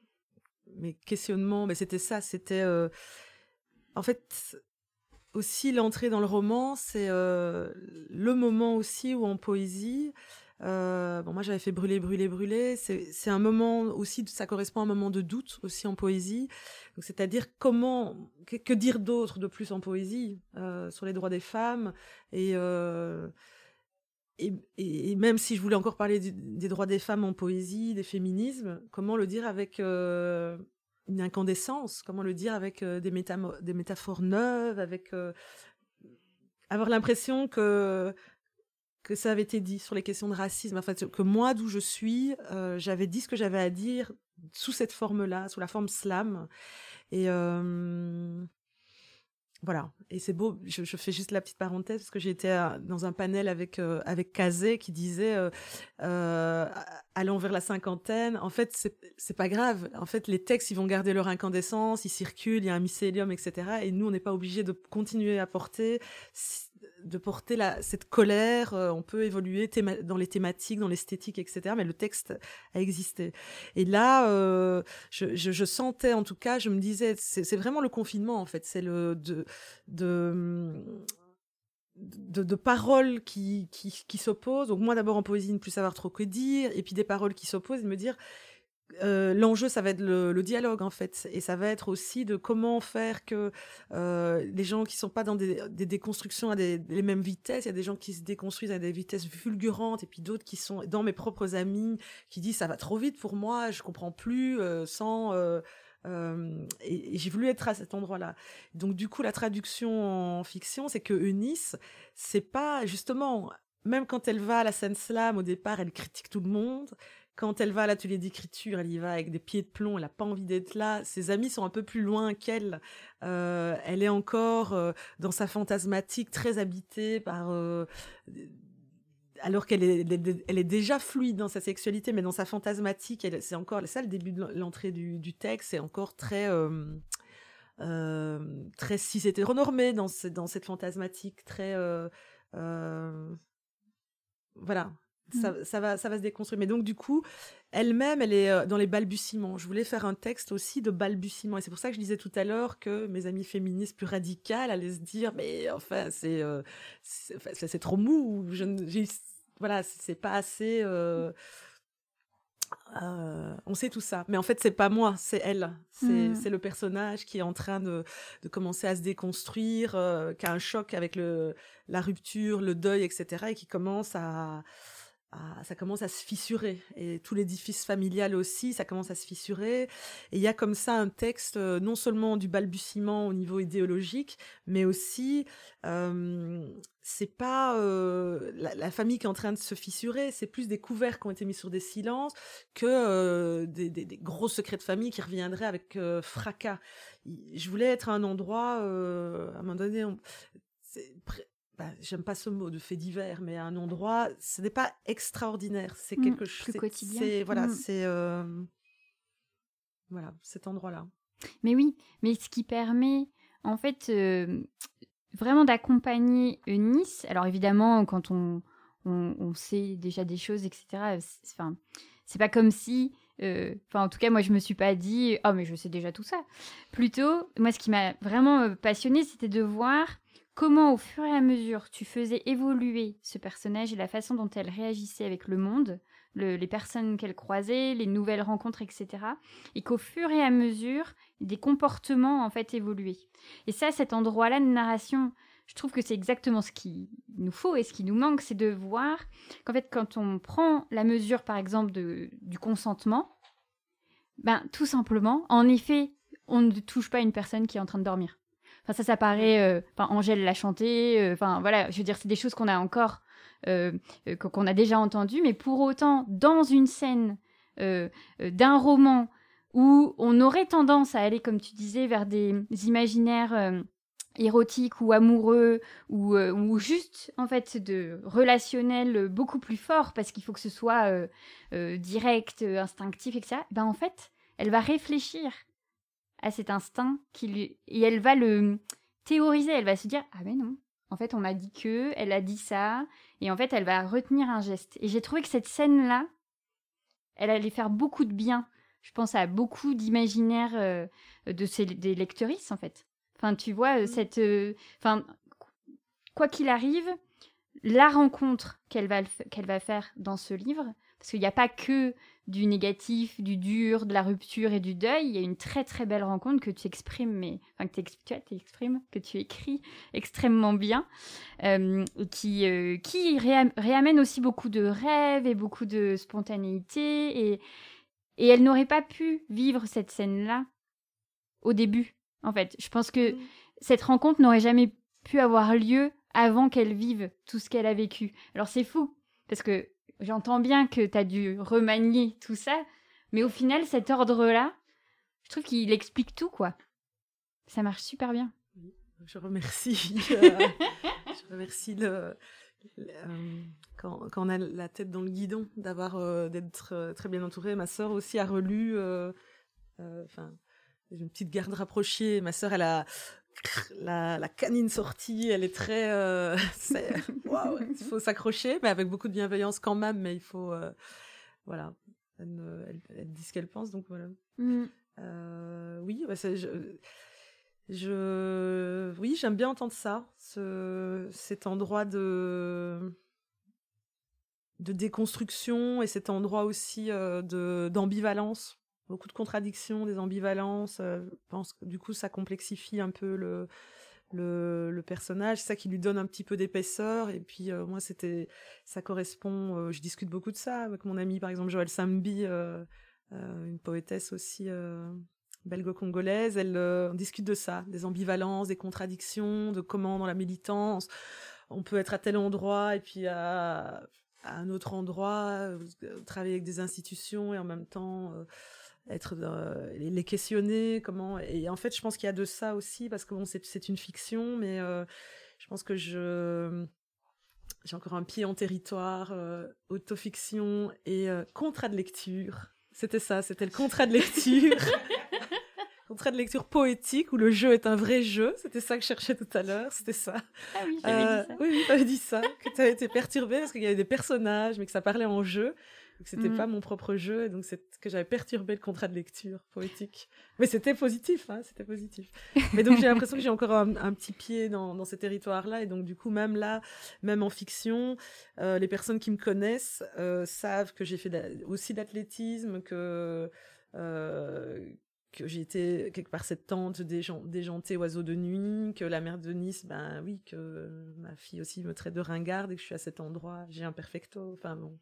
S7: mes questionnements, mais c'était ça, c'était euh, en fait aussi l'entrée dans le roman, c'est euh, le moment aussi où en poésie Euh, bon, moi, j'avais fait brûler, brûler, brûler. C'est, c'est un moment aussi, ça correspond à un moment de doute aussi en poésie. Donc, c'est-à-dire comment, que, que dire d'autre de plus en poésie euh, sur les droits des femmes et, euh, et, et, et même si je voulais encore parler du, des droits des femmes en poésie, des féminismes, comment le dire avec euh, une incandescence, comment le dire avec euh, des, métamo- des métaphores neuves, avec euh, avoir l'impression que que ça avait été dit sur les questions de racisme, en fait, que moi, d'où je suis, euh, j'avais dit ce que j'avais à dire sous cette forme-là, sous la forme slam. Et euh, voilà. Et c'est beau, je, je fais juste la petite parenthèse, parce que j'étais dans un panel avec, euh, avec Kazé qui disait, euh, euh, allant vers la cinquantaine, en fait, c'est, c'est pas grave. En fait, les textes, ils vont garder leur incandescence, ils circulent, il y a un mycélium, et cetera. Et nous, on n'est pas obligé de continuer à porter... de porter la, cette colère, euh, on peut évoluer théma- dans les thématiques, dans l'esthétique, et cetera. Mais le texte a existé. Et là, euh, je, je, je sentais, en tout cas, je me disais, c'est, c'est vraiment le confinement, en fait. C'est le de de de, de paroles qui, qui qui s'opposent. Donc moi, d'abord en poésie, ne plus savoir trop que dire, et puis des paroles qui s'opposent, et me dire. Euh, l'enjeu, ça va être le, le dialogue, en fait. Et ça va être aussi de comment faire que euh, les gens qui sont pas dans des, des déconstructions à des, les mêmes vitesses, il y a des gens qui se déconstruisent à des vitesses fulgurantes, et puis d'autres qui sont dans mes propres amis, qui disent ça va trop vite pour moi, je comprends plus, euh, sans... Euh, euh, et, et j'ai voulu être à cet endroit-là. Donc du coup, la traduction en fiction, c'est que Eunice, c'est pas... Justement, même quand elle va à la scène slam, au départ, elle critique tout le monde. Quand elle va à l'atelier d'écriture, elle y va avec des pieds de plomb, elle n'a pas envie d'être là. Ses amis sont un peu plus loin qu'elle. Euh, elle est encore euh, dans sa fantasmatique, très habitée par... Euh, alors qu'elle est, elle est déjà fluide dans sa sexualité, mais dans sa fantasmatique, elle, c'est encore ça le début de l'entrée du, du texte, c'est encore très... Euh, euh, très cis-hétéronormé dans, ce, dans cette fantasmatique, très... Euh, euh, voilà. Ça, ça, va, ça va se déconstruire. Mais donc, du coup, elle-même, elle est dans les balbutiements. Je voulais faire un texte aussi de balbutiements. Et c'est pour ça que je disais tout à l'heure que mes amies féministes plus radicales allaient se dire, mais enfin, c'est, euh, c'est, enfin, c'est trop mou. Je, j'ai, voilà, c'est pas assez... Euh, euh, on sait tout ça. Mais en fait, c'est pas moi, c'est elle. C'est, mmh. c'est le personnage qui est en train de, de commencer à se déconstruire, euh, qui a un choc avec le, la rupture, le deuil, et cetera. Et qui commence à... Ah, ça commence à se fissurer, et tout l'édifice familial aussi, ça commence à se fissurer, et il y a comme ça un texte euh, non seulement du balbutiement au niveau idéologique, mais aussi euh, c'est pas euh, la, la famille qui est en train de se fissurer, c'est plus des couverts qui ont été mis sur des silences que euh, des, des, des gros secrets de famille qui reviendraient avec euh, fracas. Je voulais être à un endroit, euh, à un moment donné, on, c'est, bah, j'aime pas ce mot de fait divers, mais à un endroit, ce n'est pas extraordinaire, c'est quelque
S3: mmh,
S7: chose,
S3: plus quotidien.
S7: C'est voilà,
S3: mmh.
S7: c'est euh, voilà cet endroit-là.
S3: Mais oui, mais ce qui permet, en fait, euh, vraiment d'accompagner Eunice. Alors évidemment, quand on on, on sait déjà des choses, et cetera. Enfin, c'est pas comme si, enfin, euh, en tout cas, moi, je me suis pas dit, oh, mais je sais déjà tout ça. Plutôt, moi, ce qui m'a vraiment passionnée, c'était de voir comment, au fur et à mesure, tu faisais évoluer ce personnage et la façon dont elle réagissait avec le monde, le, les personnes qu'elle croisait, les nouvelles rencontres, et cetera. Et qu'au fur et à mesure, des comportements, en fait, évoluaient. Et ça, cet endroit-là de narration, je trouve que c'est exactement ce qu'il nous faut et ce qui nous manque, c'est de voir qu'en fait, quand on prend la mesure, par exemple, de, du consentement, ben, tout simplement, en effet, on ne touche pas une personne qui est en train de dormir. Enfin, ça, ça paraît... Euh, enfin, Angèle l'a chanté. Euh, enfin, voilà, je veux dire, c'est des choses qu'on a encore... Euh, euh, qu'on a déjà entendues. Mais pour autant, dans une scène euh, euh, d'un roman où on aurait tendance à aller, comme tu disais, vers des imaginaires euh, érotiques ou amoureux ou, euh, ou juste, en fait, de relationnel beaucoup plus fort parce qu'il faut que ce soit euh, euh, direct, instinctif, et cetera. Ben, en fait, elle va réfléchir à cet instinct qui lui... et elle va le théoriser, elle va se dire ah mais non, en fait on a dit que, elle a dit ça, et en fait elle va retenir un geste. Et j'ai trouvé que cette scène-là, elle allait faire beaucoup de bien. Je pense à beaucoup d'imaginaires euh, de ces, des lectrices en fait. Enfin tu vois, cette... Enfin, euh, quoi qu'il arrive, la rencontre qu'elle va, qu'elle va faire dans ce livre, parce qu'il n'y a pas que du négatif, du dur, de la rupture et du deuil, il y a une très très belle rencontre que tu exprimes, mais, enfin que tu exprimes, que tu écris extrêmement bien, euh, qui, euh, qui réam- réamène aussi beaucoup de rêves et beaucoup de spontanéité, et, et elle n'aurait pas pu vivre cette scène-là au début, en fait. Je pense que mmh. cette rencontre n'aurait jamais pu avoir lieu avant qu'elle vive tout ce qu'elle a vécu. Alors c'est fou, parce que j'entends bien que tu as dû remanier tout ça, mais au final, cet ordre-là, je trouve qu'il explique tout, quoi. Ça marche super bien.
S7: Je remercie. euh, je remercie le, le, euh, quand, quand on a la tête dans le guidon, d'avoir euh, d'être euh, très bien entourée. Ma sœur aussi a relu. Euh, euh, une petite garde rapprochée. Ma sœur, elle a la, la canine sortie. Elle est très. Euh, c'est, wow, il faut s'accrocher, mais avec beaucoup de bienveillance quand même. Mais il faut, euh, voilà. Elle, elle, elle dit ce qu'elle pense, donc voilà. Mm. Euh, oui, bah c'est, je, je, oui, j'aime bien entendre ça, ce, cet endroit de de déconstruction et cet endroit aussi euh, de d'ambivalence. Beaucoup de contradictions, des ambivalences. Euh, je pense que du coup, ça complexifie un peu le, le, le personnage. C'est ça qui lui donne un petit peu d'épaisseur. Et puis, euh, moi, c'était, ça correspond. Euh, je discute beaucoup de ça avec mon amie, par exemple, Joëlle Sambi, euh, euh, une poétesse aussi euh, belgo-congolaise. Elle, euh, on discute de ça, des ambivalences, des contradictions, de comment, dans la militance, on peut être à tel endroit et puis à, à un autre endroit, euh, travailler avec des institutions et en même temps. Euh, être euh, les questionner, comment, et en fait je pense qu'il y a de ça aussi parce que bon c'est c'est une fiction, mais euh, je pense que je j'ai encore un pied en territoire euh, autofiction et euh, contrat de lecture. C'était ça, c'était le contrat de lecture. Contrat de lecture poétique où le jeu est un vrai jeu. C'était ça que je cherchais tout à l'heure. C'était ça.
S3: Ah oui, j'avais euh, dit ça.
S7: Oui, oui, t'avais dit ça. Que t'avais été perturbée parce qu'il y avait des personnages, mais que ça parlait en jeu. Que c'était mmh. pas mon propre jeu, et donc c'est que j'avais perturbé le contrat de lecture poétique. Mais c'était positif, hein, c'était positif. Mais donc j'ai l'impression que j'ai encore un, un petit pied dans, dans ces territoires-là, et donc du coup même là, même en fiction, euh, les personnes qui me connaissent euh, savent que j'ai fait d'a- aussi d'athlétisme, que euh, que j'ai été quelque part cette tante déjan- déjantée oiseau de nuit, que la mère de Nice, ben oui, que ma fille aussi me traite de ringarde et que je suis à cet endroit, j'ai un perfecto, enfin bon.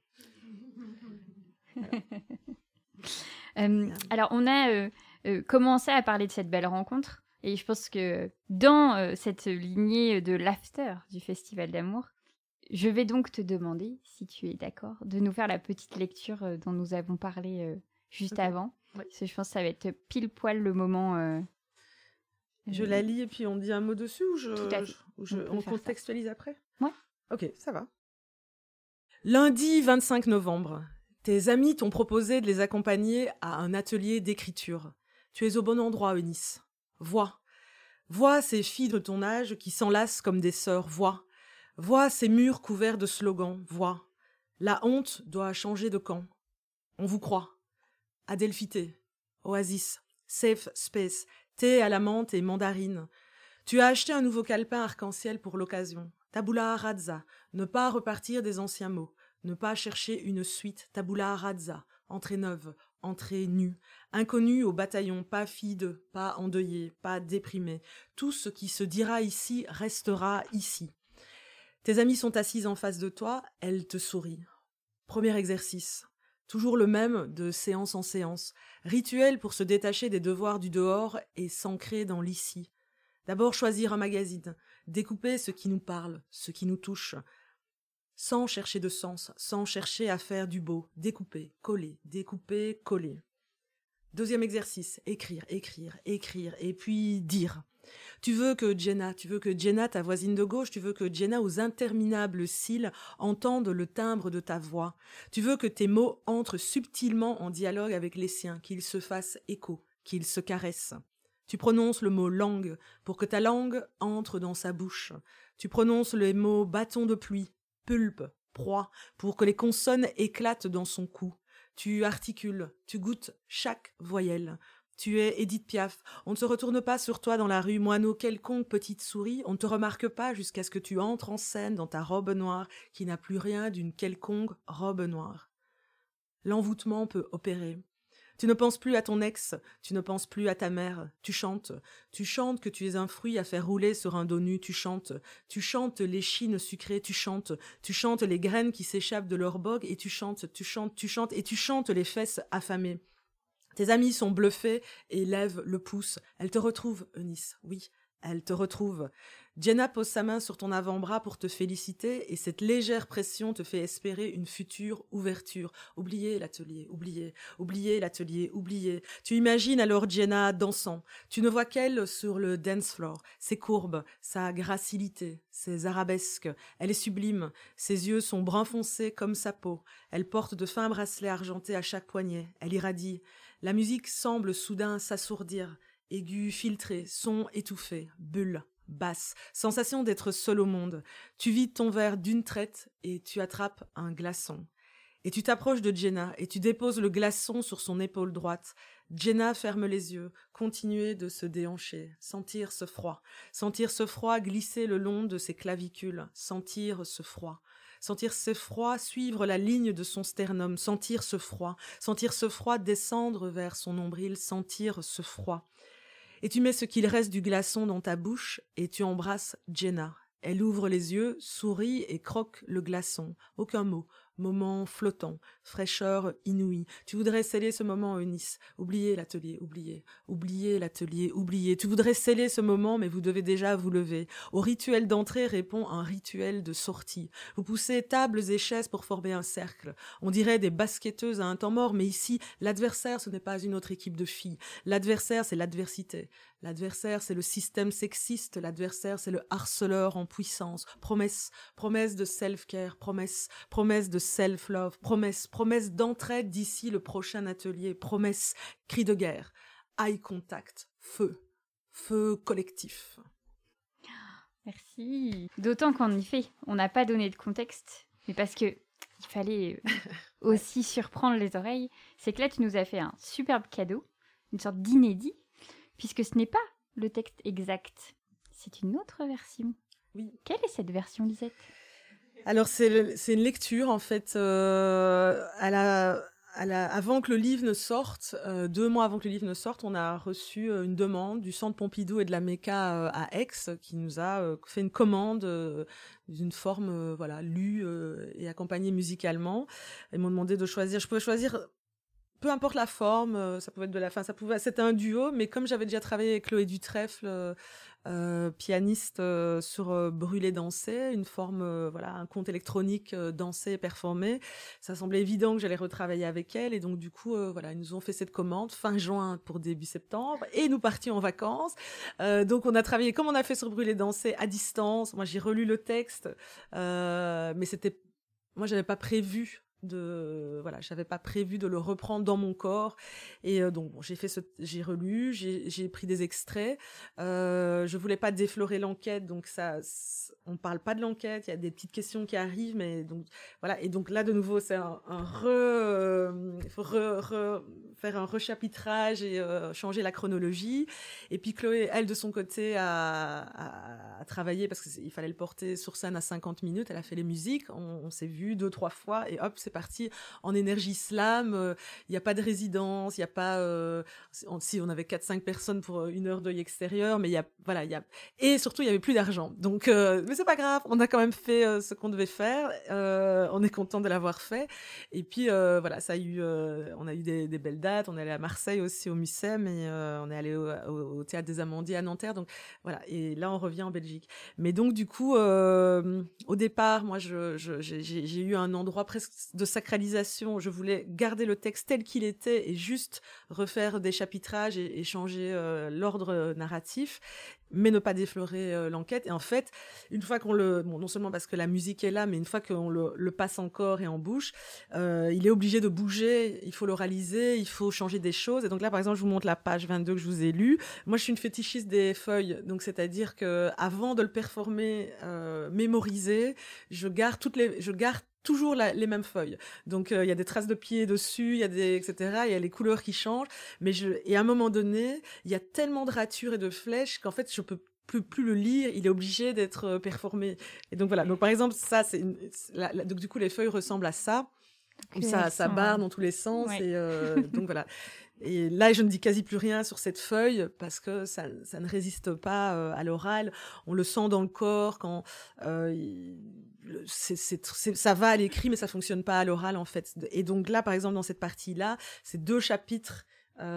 S3: euh, alors, on a euh, euh, commencé à parler de cette belle rencontre, et je pense que dans euh, cette lignée de l'after du Festival d'amour, je vais donc te demander, si tu es d'accord, de nous faire la petite lecture euh, dont nous avons parlé euh, juste okay. avant. Ouais. Parce que je pense que ça va être pile poil le moment. Euh,
S7: je euh... la lis et puis on dit un mot dessus ou je,
S3: Tout à fait.
S7: ou je on, on contextualise ça. Après.
S3: Ouais.
S7: Ok, ça va. Lundi vingt-cinq novembre, tes amis t'ont proposé de les accompagner à un atelier d'écriture. Tu es au bon endroit, Eunice. Vois. Vois ces filles de ton âge qui s'enlacent comme des sœurs. Vois. Vois ces murs couverts de slogans. Vois. La honte doit changer de camp. On vous croit. Adelphité, Oasis, Safe Space, thé à la menthe et mandarine. Tu as acheté un nouveau calepin arc-en-ciel pour l'occasion. Tabula rasa, ne pas repartir des anciens mots, ne pas chercher une suite. Tabula rasa, entrée neuve, entrée nue, inconnue au bataillon, pas fille de, pas endeuillée, pas déprimée. Tout ce qui se dira ici restera ici. Tes amies sont assises en face de toi, elles te sourient. Premier exercice. Toujours le même de séance en séance, rituel pour se détacher des devoirs du dehors et s'ancrer dans l'ici. D'abord choisir un magazine, découper ce qui nous parle, ce qui nous touche, sans chercher de sens, sans chercher à faire du beau, découper, coller, découper, coller. Deuxième exercice, écrire, écrire, écrire, et puis dire. Tu veux que Jenna, tu veux que Jenna, ta voisine de gauche, tu veux que Jenna, aux interminables cils, entende le timbre de ta voix. Tu veux que tes mots entrent subtilement en dialogue avec les siens, qu'ils se fassent écho, qu'ils se caressent. Tu prononces le mot langue pour que ta langue entre dans sa bouche. Tu prononces les mots bâton de pluie, pulpe, proie, pour que les consonnes éclatent dans son cou. Tu articules, tu goûtes chaque voyelle. Tu es Édith Piaf. On ne se retourne pas sur toi dans la rue, moineau quelconque petite souris. On ne te remarque pas jusqu'à ce que tu entres en scène dans ta robe noire qui n'a plus rien d'une quelconque robe noire. L'envoûtement peut opérer. Tu ne penses plus à ton ex, tu ne penses plus à ta mère, tu chantes. Tu chantes que tu es un fruit à faire rouler sur un dos nu, tu chantes. Tu chantes l'échine sucrée, tu chantes. Tu chantes les graines qui s'échappent de leur bogue et tu chantes, tu chantes, tu chantes et tu chantes les fesses affamées. Tes amis sont bluffés et lèvent le pouce. Elle te retrouve, Eunice, oui, elle te retrouve. Jenna pose sa main sur ton avant-bras pour te féliciter et cette légère pression te fait espérer une future ouverture. Oubliez l'atelier, oubliez, oubliez l'atelier, oubliez. Tu imagines alors Jenna dansant. Tu ne vois qu'elle sur le dance floor. Ses courbes, sa gracilité, ses arabesques. Elle est sublime. Ses yeux sont brun foncé comme sa peau. Elle porte de fins bracelets argentés à chaque poignet. Elle irradie. La musique semble soudain s'assourdir. Aigu, filtré, son étouffé, bulle, basse, sensation d'être seul au monde. Tu vides ton verre d'une traite et tu attrapes un glaçon. Et tu t'approches de Jenna et tu déposes le glaçon sur son épaule droite. Jenna ferme les yeux, continuer de se déhancher, sentir ce froid, sentir ce froid glisser le long de ses clavicules, sentir ce froid. Sentir ce froid suivre la ligne de son sternum, sentir ce froid, sentir ce froid descendre vers son nombril, sentir ce froid. Et tu mets ce qu'il reste du glaçon dans ta bouche et tu embrasses Jenna. Elle ouvre les yeux, sourit et croque le glaçon. Aucun mot. Moment flottant, fraîcheur inouïe. Tu voudrais sceller ce moment, Eunice. Oubliez l'atelier, oubliez. Oubliez l'atelier, oubliez. Tu voudrais sceller ce moment, mais vous devez déjà vous lever. Au rituel d'entrée répond un rituel de sortie. Vous poussez tables et chaises pour former un cercle. On dirait des basketteuses à un temps mort, mais ici, l'adversaire, ce n'est pas une autre équipe de filles. L'adversaire, c'est l'adversité. L'adversaire, c'est le système sexiste. L'adversaire, c'est le harceleur en puissance. Promesse, promesse de self-care, promesse, promesse de self-love, promesse, promesse d'entraide d'ici le prochain atelier, promesse, cri de guerre, eye contact, feu, feu collectif.
S3: Merci. D'autant qu'en effet, on n'a pas donné de contexte, mais parce que il fallait aussi surprendre les oreilles, c'est que là tu nous as fait un superbe cadeau, une sorte d'inédit, puisque ce n'est pas le texte exact, c'est une autre version.
S7: Oui.
S3: Quelle est cette version, Lisette ?
S7: Alors, c'est, le, c'est une lecture, en fait, euh, à la, à la, avant que le livre ne sorte, euh, deux mois avant que le livre ne sorte, on a reçu euh, une demande du Centre Pompidou et de la Méca euh, à Aix, qui nous a euh, fait une commande euh, d'une forme, euh, voilà, lue euh, et accompagnée musicalement. Ils m'ont demandé de choisir, je pouvais choisir... Peu importe la forme, euh, ça pouvait être de la fin, ça pouvait, c'était un duo, mais comme j'avais déjà travaillé avec Chloé Dutrèfle, euh, euh, pianiste euh, sur euh, Brûler danser, une forme, euh, voilà, un conte électronique euh, dansé et performé, ça semblait évident que j'allais retravailler avec elle, et donc du coup, euh, voilà, ils nous ont fait cette commande fin juin pour début septembre, et nous partions en vacances. Euh, donc on a travaillé comme on a fait sur Brûler danser à distance. Moi j'ai relu le texte, euh, mais c'était, moi j'avais pas prévu. De voilà, j'avais pas prévu de le reprendre dans mon corps et euh, donc bon, j'ai fait ce, j'ai relu, j'ai, j'ai pris des extraits. Euh, je voulais pas déflorer l'enquête, donc ça, on parle pas de l'enquête. Il y a des petites questions qui arrivent, mais donc voilà. Et donc là de nouveau, c'est un, un re, euh, il faut re, re, faire un rechapitrage et euh, changer la chronologie. Et puis Chloé, elle de son côté, a, a, a travaillé parce qu'il fallait le porter sur scène à cinquante minutes. Elle a fait les musiques, on, on s'est vu deux trois fois et hop, c'est parti en énergie slam. Il euh, n'y a pas de résidence, il y a pas euh, on, si on avait quatre cinq personnes pour une heure d'œil extérieur, mais il y a voilà, il y a et surtout il y avait plus d'argent. Donc euh, mais c'est pas grave, on a quand même fait euh, ce qu'on devait faire. Euh, on est content de l'avoir fait. Et puis euh, voilà, ça a eu euh, on a eu des, des belles dates, on est allé à Marseille aussi au Mucem et euh, on est allé au, au, au théâtre des Amandiers à Nanterre. Donc voilà, et là on revient en Belgique. Mais donc du coup euh, au départ, moi je, je j'ai, j'ai eu un endroit presque de sacralisation. Je voulais garder le texte tel qu'il était et juste refaire des chapitrages et, et changer euh, l'ordre narratif. mais ne pas déflorer euh, l'enquête. Et en fait, une fois qu'on le... Bon, non seulement parce que la musique est là, mais une fois qu'on le, le passe en corps et en bouche, euh, il est obligé de bouger, il faut l'oraliser, il faut changer des choses. Et donc là, par exemple, je vous montre la page vingt-deux que je vous ai lue. Moi, je suis une fétichiste des feuilles. Donc, c'est-à-dire que avant de le performer, euh, mémoriser, je garde toutes les... Je garde toujours la, les mêmes feuilles. Donc, il euh, y a des traces de pieds dessus, il y a des, et cetera. Il y a les couleurs qui changent. Mais je, et à un moment donné, il y a tellement de ratures et de flèches qu'en fait, je peux plus, plus le lire. Il est obligé d'être euh, performé. Et donc, voilà. Donc, par exemple, ça, c'est une, la, la, donc, du coup, les feuilles ressemblent à ça. Où ça, ça barre dans tous les sens. Ouais. Et euh, donc, voilà. Et là, je ne dis quasi plus rien sur cette feuille parce que ça, ça ne résiste pas euh, à l'oral. On le sent dans le corps quand euh, il, c'est, c'est, c'est, ça va à l'écrit, mais ça fonctionne pas à l'oral en fait. Et donc là, par exemple, dans cette partie-là, c'est deux chapitres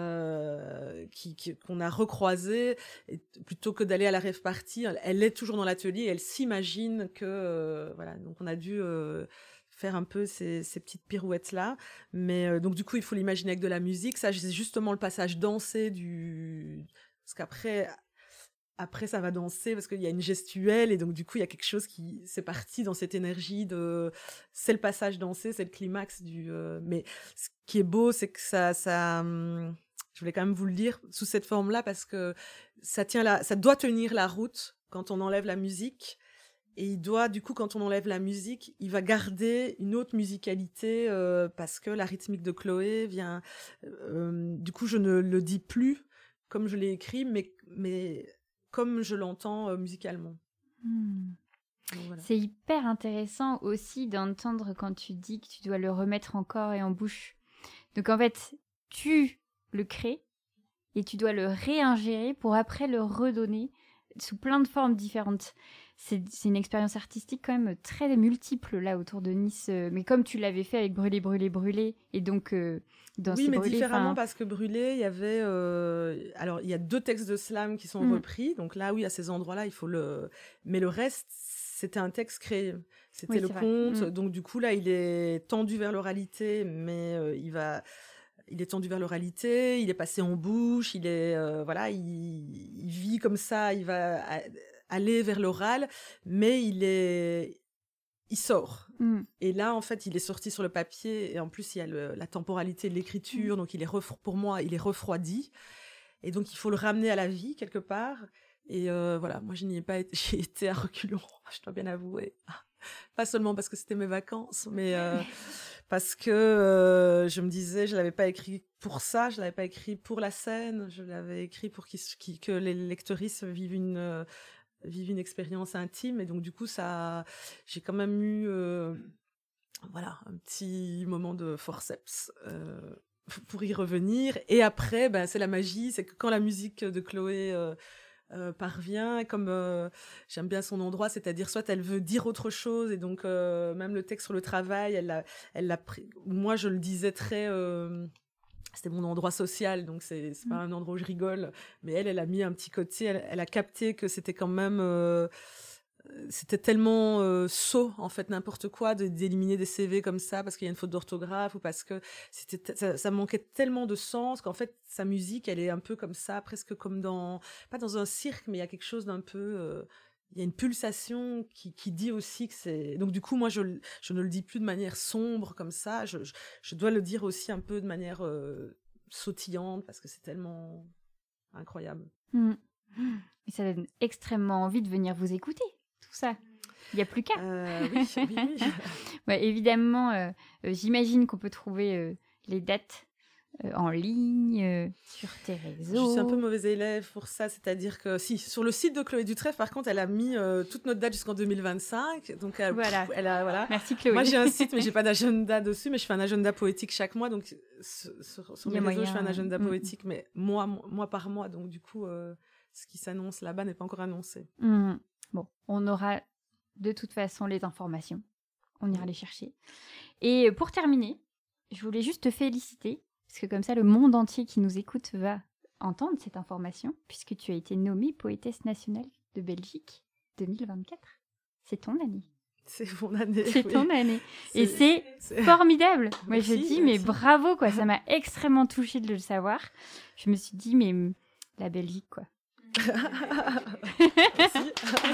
S7: euh, qui, qui, qu'on a recroisés. Et plutôt que d'aller à la rêve partie, elle, elle est toujours dans l'atelier. Et elle s'imagine que euh, voilà. Donc on a dû euh, faire un peu ces, ces petites pirouettes-là. Mais euh, donc, du coup, il faut l'imaginer avec de la musique. Ça, c'est justement le passage dansé du... Parce qu'après, après, ça va danser parce qu'il y a une gestuelle. Et donc, du coup, il y a quelque chose qui... C'est parti dans cette énergie de... C'est le passage dansé, c'est le climax du... Euh... Mais ce qui est beau, c'est que ça... ça hum... Je voulais quand même vous le dire sous cette forme-là parce que ça tient la... ça doit tenir la route quand on enlève la musique. Et il doit, du coup, quand on enlève la musique, il va garder une autre musicalité euh, parce que la rythmique de Chloé vient... Euh, du coup, je ne le dis plus comme je l'ai écrit, mais, mais comme je l'entends euh, musicalement.
S3: Mmh. Donc, voilà. C'est hyper intéressant aussi d'entendre quand tu dis que tu dois le remettre en corps et en bouche. Donc, en fait, tu le crées et tu dois le réingérer pour après le redonner sous plein de formes différentes. C'est, c'est une expérience artistique quand même très multiple là autour de Nice, euh, mais comme tu l'avais fait avec Brûler, Brûler, Brûler, et donc euh, dans
S7: oui, mais
S3: brûlés,
S7: différemment parce que Brûler, il y avait, euh, alors il y a deux textes de slam qui sont mmh. repris, donc là oui à ces endroits-là il faut le, mais le reste c'était un texte créé, c'était oui, le conte, mmh. donc du coup là il est tendu vers l'oralité, mais euh, il va Il est tendu vers l'oralité, il est passé en bouche, il est euh, voilà, il, il vit comme ça, il va aller vers l'oral, mais il est, il sort. Mm. Et là, en fait, il est sorti sur le papier et en plus il y a le, la temporalité de l'écriture, mm. donc il est refro- pour moi, il est refroidi. Et donc il faut le ramener à la vie quelque part. Et euh, voilà, moi je n'y ai pas été, j'ai été à reculons, je dois bien avouer. Pas seulement parce que c'était mes vacances, mais euh, parce que euh, je me disais, je l'avais pas écrit pour ça, je l'avais pas écrit pour la scène, je l'avais écrit pour qu'il, qu'il, que les lectrices vivent une euh, vivent une expérience intime. Et donc du coup, ça, j'ai quand même eu, euh, voilà, un petit moment de forceps. Euh, pour y revenir. Et après, ben, c'est la magie, c'est que quand la musique de Chloé euh, euh, parvient, comme euh, j'aime bien son endroit, c'est-à-dire soit elle veut dire autre chose, et donc euh, même le texte sur le travail, elle l'a, elle l'a pris. Moi, je le disais très... Euh, c'était mon endroit social, donc c'est, c'est pas un endroit où je rigole, mais elle, elle a mis un petit côté, elle, elle a capté que c'était quand même... Euh, c'était tellement euh, sot en fait n'importe quoi de d'éliminer des C V comme ça parce qu'il y a une faute d'orthographe ou parce que c'était ça, ça manquait tellement de sens qu'en fait sa musique elle est un peu comme ça, presque comme dans pas dans un cirque, mais il y a quelque chose d'un peu euh, il y a une pulsation qui qui dit aussi que c'est, donc du coup moi je je ne le dis plus de manière sombre comme ça, je je, je dois le dire aussi un peu de manière euh, sautillante parce que c'est tellement incroyable.
S3: Mmh. Et ça donne extrêmement envie de venir vous écouter. Tout ça, il n'y a plus qu'à.
S7: Euh, oui, oui, oui.
S3: Ouais, évidemment, euh, euh, j'imagine qu'on peut trouver euh, les dates euh, en ligne, euh, sur tes réseaux.
S7: Je suis un peu mauvais élève pour ça, c'est-à-dire que si, sur le site de Chloé Dutrèfle, par contre, elle a mis euh, toute notre date jusqu'en deux mille vingt-cinq. Donc, elle,
S3: voilà.
S7: Pff, elle a, voilà.
S3: Merci Chloé.
S7: Moi, j'ai un site, mais j'ai pas d'agenda dessus, mais je fais un agenda poétique chaque mois. Donc, sur, sur, sur mes réseaux, je fais un agenda mmh. poétique, mais mois, mois par mois. Donc, du coup, euh, ce qui s'annonce là-bas n'est pas encore annoncé.
S3: Mmh. Bon, on aura de toute façon les informations. On ira les chercher. Et pour terminer, je voulais juste te féliciter, parce que comme ça, le monde entier qui nous écoute va entendre cette information, puisque tu as été nommée poétesse nationale de Belgique deux mille vingt-quatre. C'est ton année.
S7: C'est mon année.
S3: C'est
S7: oui.
S3: ton année. C'est, Et c'est, c'est... formidable. Moi, merci, je dis, mais merci. Bravo, quoi. Ça m'a extrêmement touchée de le savoir. Je me suis dit, mais la Belgique, quoi.
S7: Merci.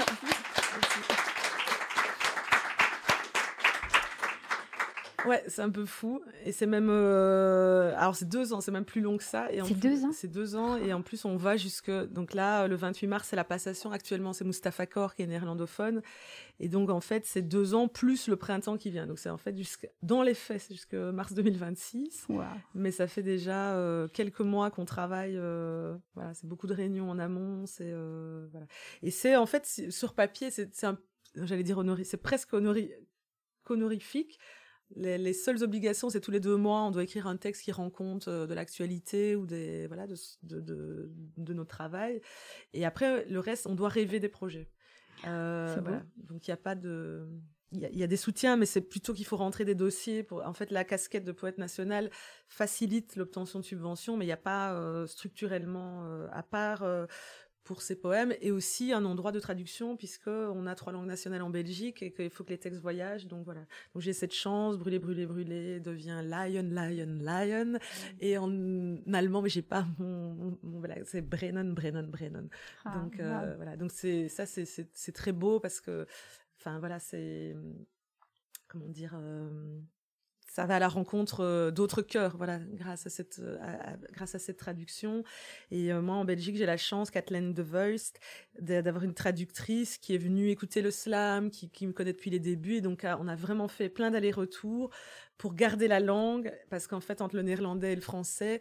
S7: Ouais, c'est un peu fou. Et c'est même... Euh... Alors, c'est deux ans, c'est même plus long que ça. Et
S3: c'est deux ans
S7: C'est deux ans. Et en plus, on va jusque... Donc là, le vingt-huit mars, c'est la passation. Actuellement, c'est Mustapha Kor qui est néerlandophone. Et donc, en fait, c'est deux ans plus le printemps qui vient. Donc, c'est en fait, jusqu'à... dans les faits, c'est jusqu'à mars deux mille vingt-six.
S3: Wow.
S7: Mais ça fait déjà euh, quelques mois qu'on travaille. Euh... Voilà, c'est beaucoup de réunions en amont. C'est, euh... voilà. Et c'est, en fait, sur papier, c'est, c'est un... J'allais dire honorifique. C'est presque honori... honorifique. Les, les seules obligations, c'est tous les deux mois, on doit écrire un texte qui rend compte euh, de l'actualité ou des voilà de, de, de, de notre travail. Et après, le reste, on doit rêver des projets. Euh,
S3: c'est
S7: voilà.
S3: beau.
S7: Donc il y a pas de, il y, y a des soutiens, mais c'est plutôt qu'il faut rentrer des dossiers. Pour, en fait, la casquette de poète national facilite l'obtention de subventions, mais il n'y a pas euh, structurellement, euh, à part. Euh, pour ces poèmes, et aussi un endroit de traduction, puisqu'on a trois langues nationales en Belgique, et qu'il faut que les textes voyagent, donc voilà. Donc j'ai cette chance, Brûler, brûler, brûler devient Lion, Lion, Lion, mmh. Et en allemand, mais j'ai pas mon, mon, mon voilà, c'est Brennan, Brennan, Brennan. Ah, donc, euh, wow. Voilà, donc c'est, ça, c'est, c'est, c'est très beau, parce que, enfin, voilà, c'est, comment dire, euh, ça va à la rencontre euh, d'autres cœurs, voilà, grâce à cette, euh, à, à, grâce à cette traduction. Et euh, moi, en Belgique, j'ai la chance, Kathleen de Voist, d'avoir une traductrice qui est venue écouter le slam, qui, qui me connaît depuis les débuts. Et donc, on a vraiment fait plein d'allers-retours pour garder la langue, parce qu'en fait, entre le néerlandais et le français,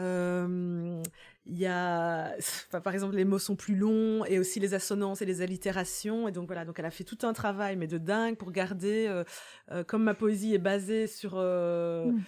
S7: euh, il y a, enfin, par exemple, les mots sont plus longs, et aussi les assonances et les allitérations. Et donc voilà, donc elle a fait tout un travail, mais de dingue, pour garder, euh, euh, comme ma poésie est basée sur, euh, mmh.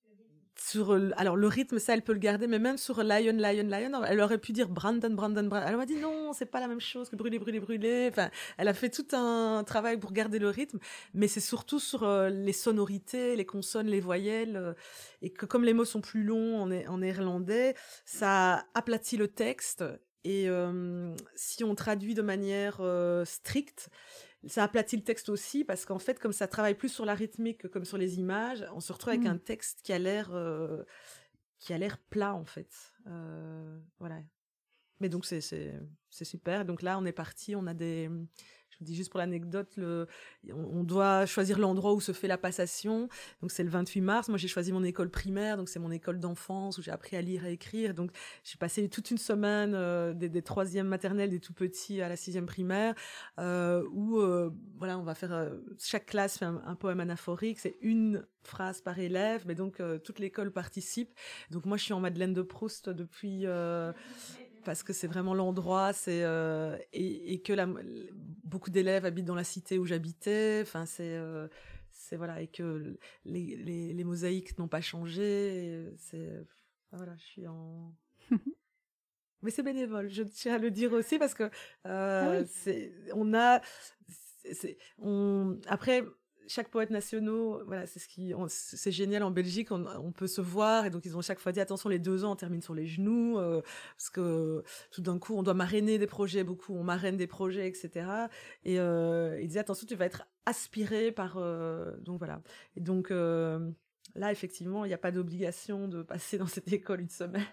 S7: sur, alors le rythme, ça, elle peut le garder, mais même sur Lion, Lion, Lion, elle aurait pu dire Brandon, Brandon, Brandon. Elle m'a dit non, c'est pas la même chose que brûler, brûler, brûler. Enfin, elle a fait tout un travail pour garder le rythme, mais c'est surtout sur euh, les sonorités, les consonnes, les voyelles, euh, et que comme les mots sont plus longs en, en néerlandais, ça aplatit le texte. Et euh, si on traduit de manière euh, stricte, ça aplatit le texte aussi, parce qu'en fait, comme ça travaille plus sur la rythmique que comme sur les images, on se retrouve avec mmh. un texte qui a l'air euh, qui a l'air plat, en fait. Euh, voilà. Mais donc, c'est, c'est, c'est super. Donc là, on est parti, on a des... Je vous dis juste pour l'anecdote, le, on, on doit choisir l'endroit où se fait la passation. Donc c'est le vingt-huit mars. Moi, j'ai choisi mon école primaire, donc c'est mon école d'enfance où j'ai appris à lire et écrire. Donc j'ai passé toute une semaine euh, des, des troisièmes maternelles, des tout petits à la sixième primaire, euh, où euh, voilà, on va faire euh, chaque classe fait un, un poème anaphorique. C'est une phrase par élève, mais donc euh, toute l'école participe. Donc moi, je suis en Madeleine de Proust depuis. Euh, parce que c'est vraiment l'endroit, c'est euh, et, et que la, beaucoup d'élèves habitent dans la cité où j'habitais. Enfin, c'est euh, c'est voilà, et que les, les, les mosaïques n'ont pas changé. C'est enfin, voilà, je suis en. Mais c'est bénévole, je tiens à le dire aussi, parce que euh, ah oui. c'est on a c'est, c'est, on après. Chaque poète national, voilà, c'est ce qui, on, c'est génial en Belgique, on, on peut se voir, et donc ils ont chaque fois dit attention, les deux ans on termine sur les genoux, euh, parce que tout d'un coup on doit marrainer des projets, beaucoup on marraine des projets, et cetera. Et euh, ils disaient attention, tu vas être aspiré par, euh, donc voilà. Et donc euh, là effectivement il n'y a pas d'obligation de passer dans cette école une semaine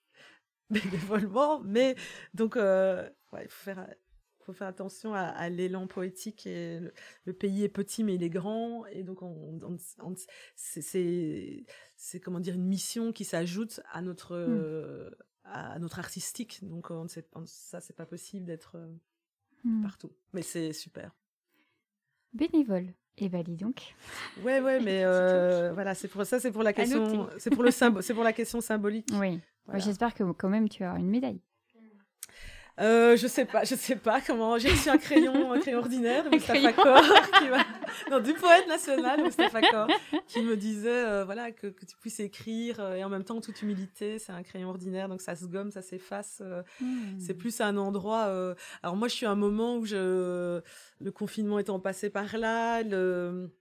S7: bénévolement, mais donc euh, ouais, il faut faire. Faut faire attention à, à l'élan poétique. Et le, le pays est petit mais il est grand, et donc on, on, on, c'est, c'est, c'est comment dire une mission qui s'ajoute à notre mmh. euh, à notre artistique. Donc on, on, ça c'est pas possible d'être euh, mmh. partout, mais c'est super.
S3: Bénévole. Et bah dis donc.
S7: Ouais ouais mais euh, voilà, c'est pour ça, c'est pour la question, c'est pour le symbo- c'est pour la question symbolique.
S3: Oui. Voilà. Ouais, j'espère que quand même tu as une médaille.
S7: Euh, je sais pas, je sais pas comment. J'ai reçu un crayon, un crayon ordinaire de Mustapha Kor, qui m'a... non, du poète national Mustapha Kor, qui me disait, euh, voilà, que, que tu puisses écrire euh, et en même temps, en toute humilité, c'est un crayon ordinaire, donc ça se gomme, ça s'efface. Euh, mmh. C'est plus un endroit. Euh... Alors moi, je suis à un moment où je, le confinement étant passé par là, le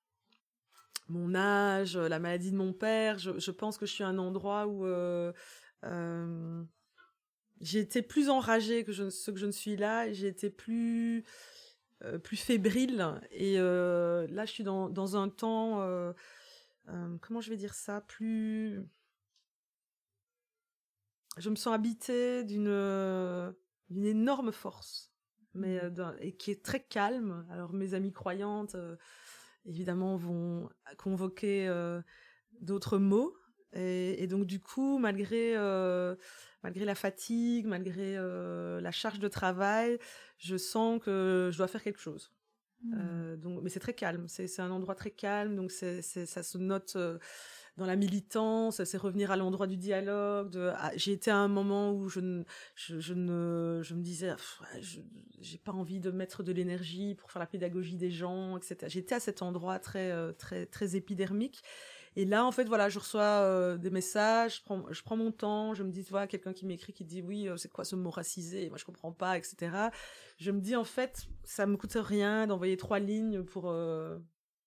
S7: mon âge, la maladie de mon père, je, je pense que je suis à un endroit où euh, euh, j'ai été plus enragée que je, ce que je ne suis là, j'ai été plus, euh, plus fébrile, et euh, là je suis dans, dans un temps, euh, euh, comment je vais dire ça, plus... Je me sens habitée d'une... d'une énorme force, mais euh, d'un, et qui est très calme. Alors mes amies croyantes, euh, évidemment, vont convoquer euh, d'autres mots, et, et donc du coup, malgré euh, malgré la fatigue, malgré euh, la charge de travail, je sens que je dois faire quelque chose. Mmh. Euh, donc, mais c'est très calme. C'est, c'est un endroit très calme, donc c'est, c'est, ça se note. Euh, dans la militance, c'est revenir à l'endroit du dialogue. De, ah, j'ai été à un moment où je, ne, je, je, ne, je me disais, je, j'ai pas envie de mettre de l'énergie pour faire la pédagogie des gens, et cetera. J'étais à cet endroit très, très, très épidermique. Et là, en fait, voilà, je reçois euh, des messages, je prends, je prends mon temps, je me dis, voilà, quelqu'un qui m'écrit, qui dit, oui, euh, c'est quoi ce mot racisé? Moi, je comprends pas, et cetera. Je me dis, en fait, ça me coûte rien d'envoyer trois lignes pour... Euh,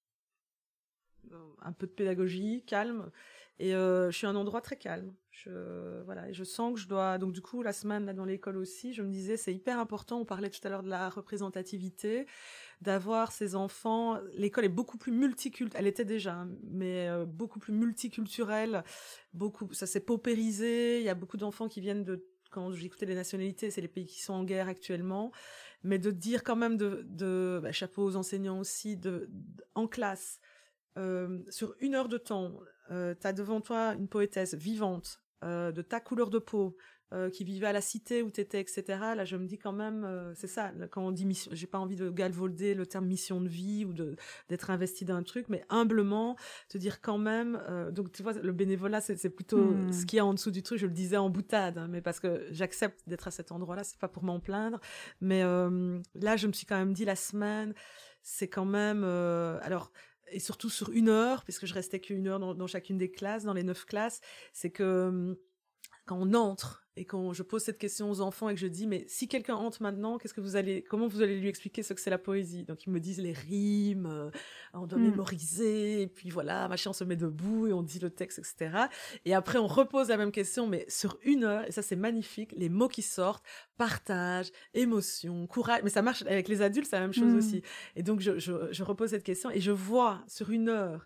S7: un peu de pédagogie, calme, et euh, je suis à un endroit très calme. Je, voilà, et je sens que je dois... Donc du coup, la semaine là dans l'école aussi, je me disais, c'est hyper important, on parlait tout à l'heure de la représentativité, d'avoir ces enfants... L'école est beaucoup plus multiculturelle, elle était déjà, hein, mais euh, beaucoup plus multiculturelle, beaucoup... ça s'est paupérisé, il y a beaucoup d'enfants qui viennent de... Quand j'écoutais les nationalités, c'est les pays qui sont en guerre actuellement, mais de dire quand même, de, de bah, chapeau aux enseignants aussi, de, de, en classe, Euh, sur une heure de temps, euh, tu as devant toi une poétesse vivante, euh, de ta couleur de peau, euh, qui vivait à la cité où tu étais, et cetera. Là, je me dis quand même, euh, c'est ça, là, quand on dit mission, j'ai pas envie de galvauder le terme mission de vie ou de, d'être investi d'un truc, mais humblement, te dire quand même, euh, donc tu vois, le bénévolat, c'est, c'est plutôt mmh. ce qu'il y a en dessous du truc, je le disais en boutade, hein, mais parce que j'accepte d'être à cet endroit-là, c'est pas pour m'en plaindre, mais euh, là, je me suis quand même dit, la semaine, c'est quand même, euh, alors, et surtout sur une heure, puisque je restais qu'une heure dans, dans chacune des classes, dans les neuf classes, c'est que quand on entre et quand je pose cette question aux enfants et que je dis, mais si quelqu'un entre maintenant, qu'est-ce que vous allez, comment vous allez lui expliquer ce que c'est la poésie? Donc ils me disent les rimes, euh, on doit mmh. mémoriser, et puis voilà, machin, on se met debout et on dit le texte, et cetera. Et après on repose la même question, mais sur une heure, et ça c'est magnifique, les mots qui sortent, partage, émotion, courage, mais ça marche avec les adultes, c'est la même chose mmh. aussi. Et donc je, je, je repose cette question et je vois sur une heure,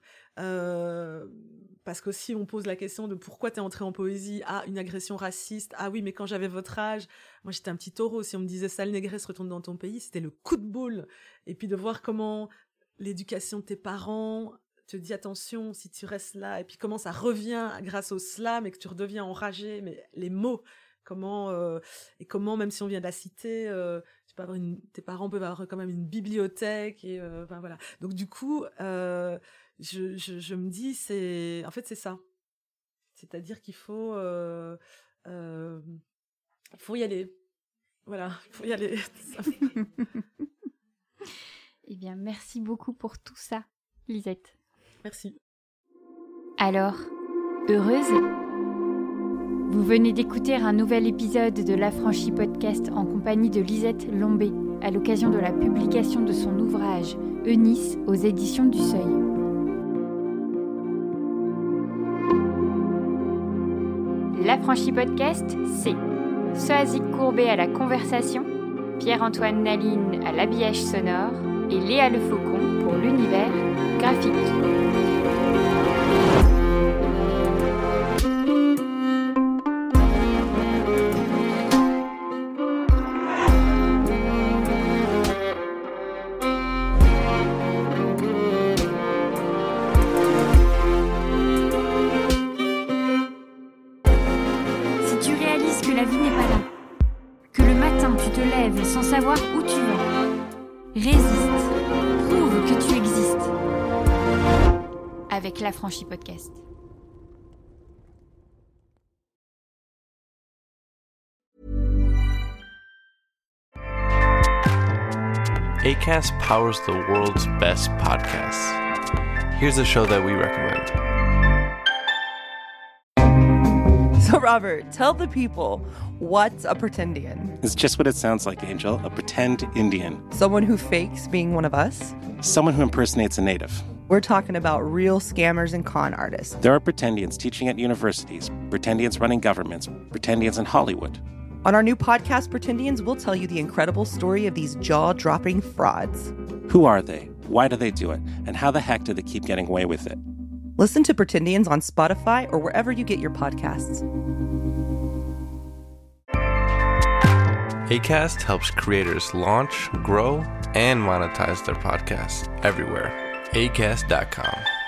S7: euh, parce qu'aussi on pose la question de pourquoi t'es entré en poésie, ah une agression raciste, ah oui mais quand j'avais votre âge, moi j'étais un petit taureau, si on me disait sale négresse retourne dans ton pays, c'était le coup de boule. Et puis de voir comment l'éducation de tes parents te dit attention si tu restes là, et puis comment ça revient grâce au slam et que tu redeviens enragé, mais les mots, comment euh, et comment même si on vient de la cité, euh, tu peux avoir une, tes parents peuvent avoir quand même une bibliothèque et euh, enfin voilà. Donc du coup euh, je, je je me dis c'est en fait c'est ça, c'est-à-dire qu'il faut euh, euh, il faut y aller, voilà, il faut y aller.
S3: Eh bien merci beaucoup pour tout ça, Lisette.
S7: Merci.
S3: Alors, heureuse ? Vous venez d'écouter un nouvel épisode de l'Affranchi Podcast en compagnie de Lisette Lombé à l'occasion de la publication de son ouvrage Eunice aux éditions du Seuil. L'Affranchi Podcast, c'est Soazic Courbet à la conversation, Pierre-Antoine Naline à l'habillage sonore et Léa Le Faucon pour l'univers graphique. Sans savoir où tu vas. Résiste. Prouve que tu existes. Avec l'Affranchi Podcast.
S6: Acast powers the world's best podcasts. Here's a show that we recommend.
S8: So, Robert, tell the people, what's a pretendian?
S9: It's just what it sounds like, Angel. A pretend Indian.
S8: Someone who fakes being one of us?
S9: Someone who impersonates a native.
S8: We're talking about real scammers and con artists.
S9: There are pretendians teaching at universities, pretendians running governments, pretendians in Hollywood.
S8: On our new podcast, Pretendians, we'll tell you the incredible story of these jaw-dropping frauds.
S9: Who are they? Why do they do it? And how the heck do they keep getting away with it?
S8: Listen to Pretendians on Spotify or wherever you get your podcasts.
S6: Acast helps creators launch, grow, and monetize their podcasts everywhere. acast dot com.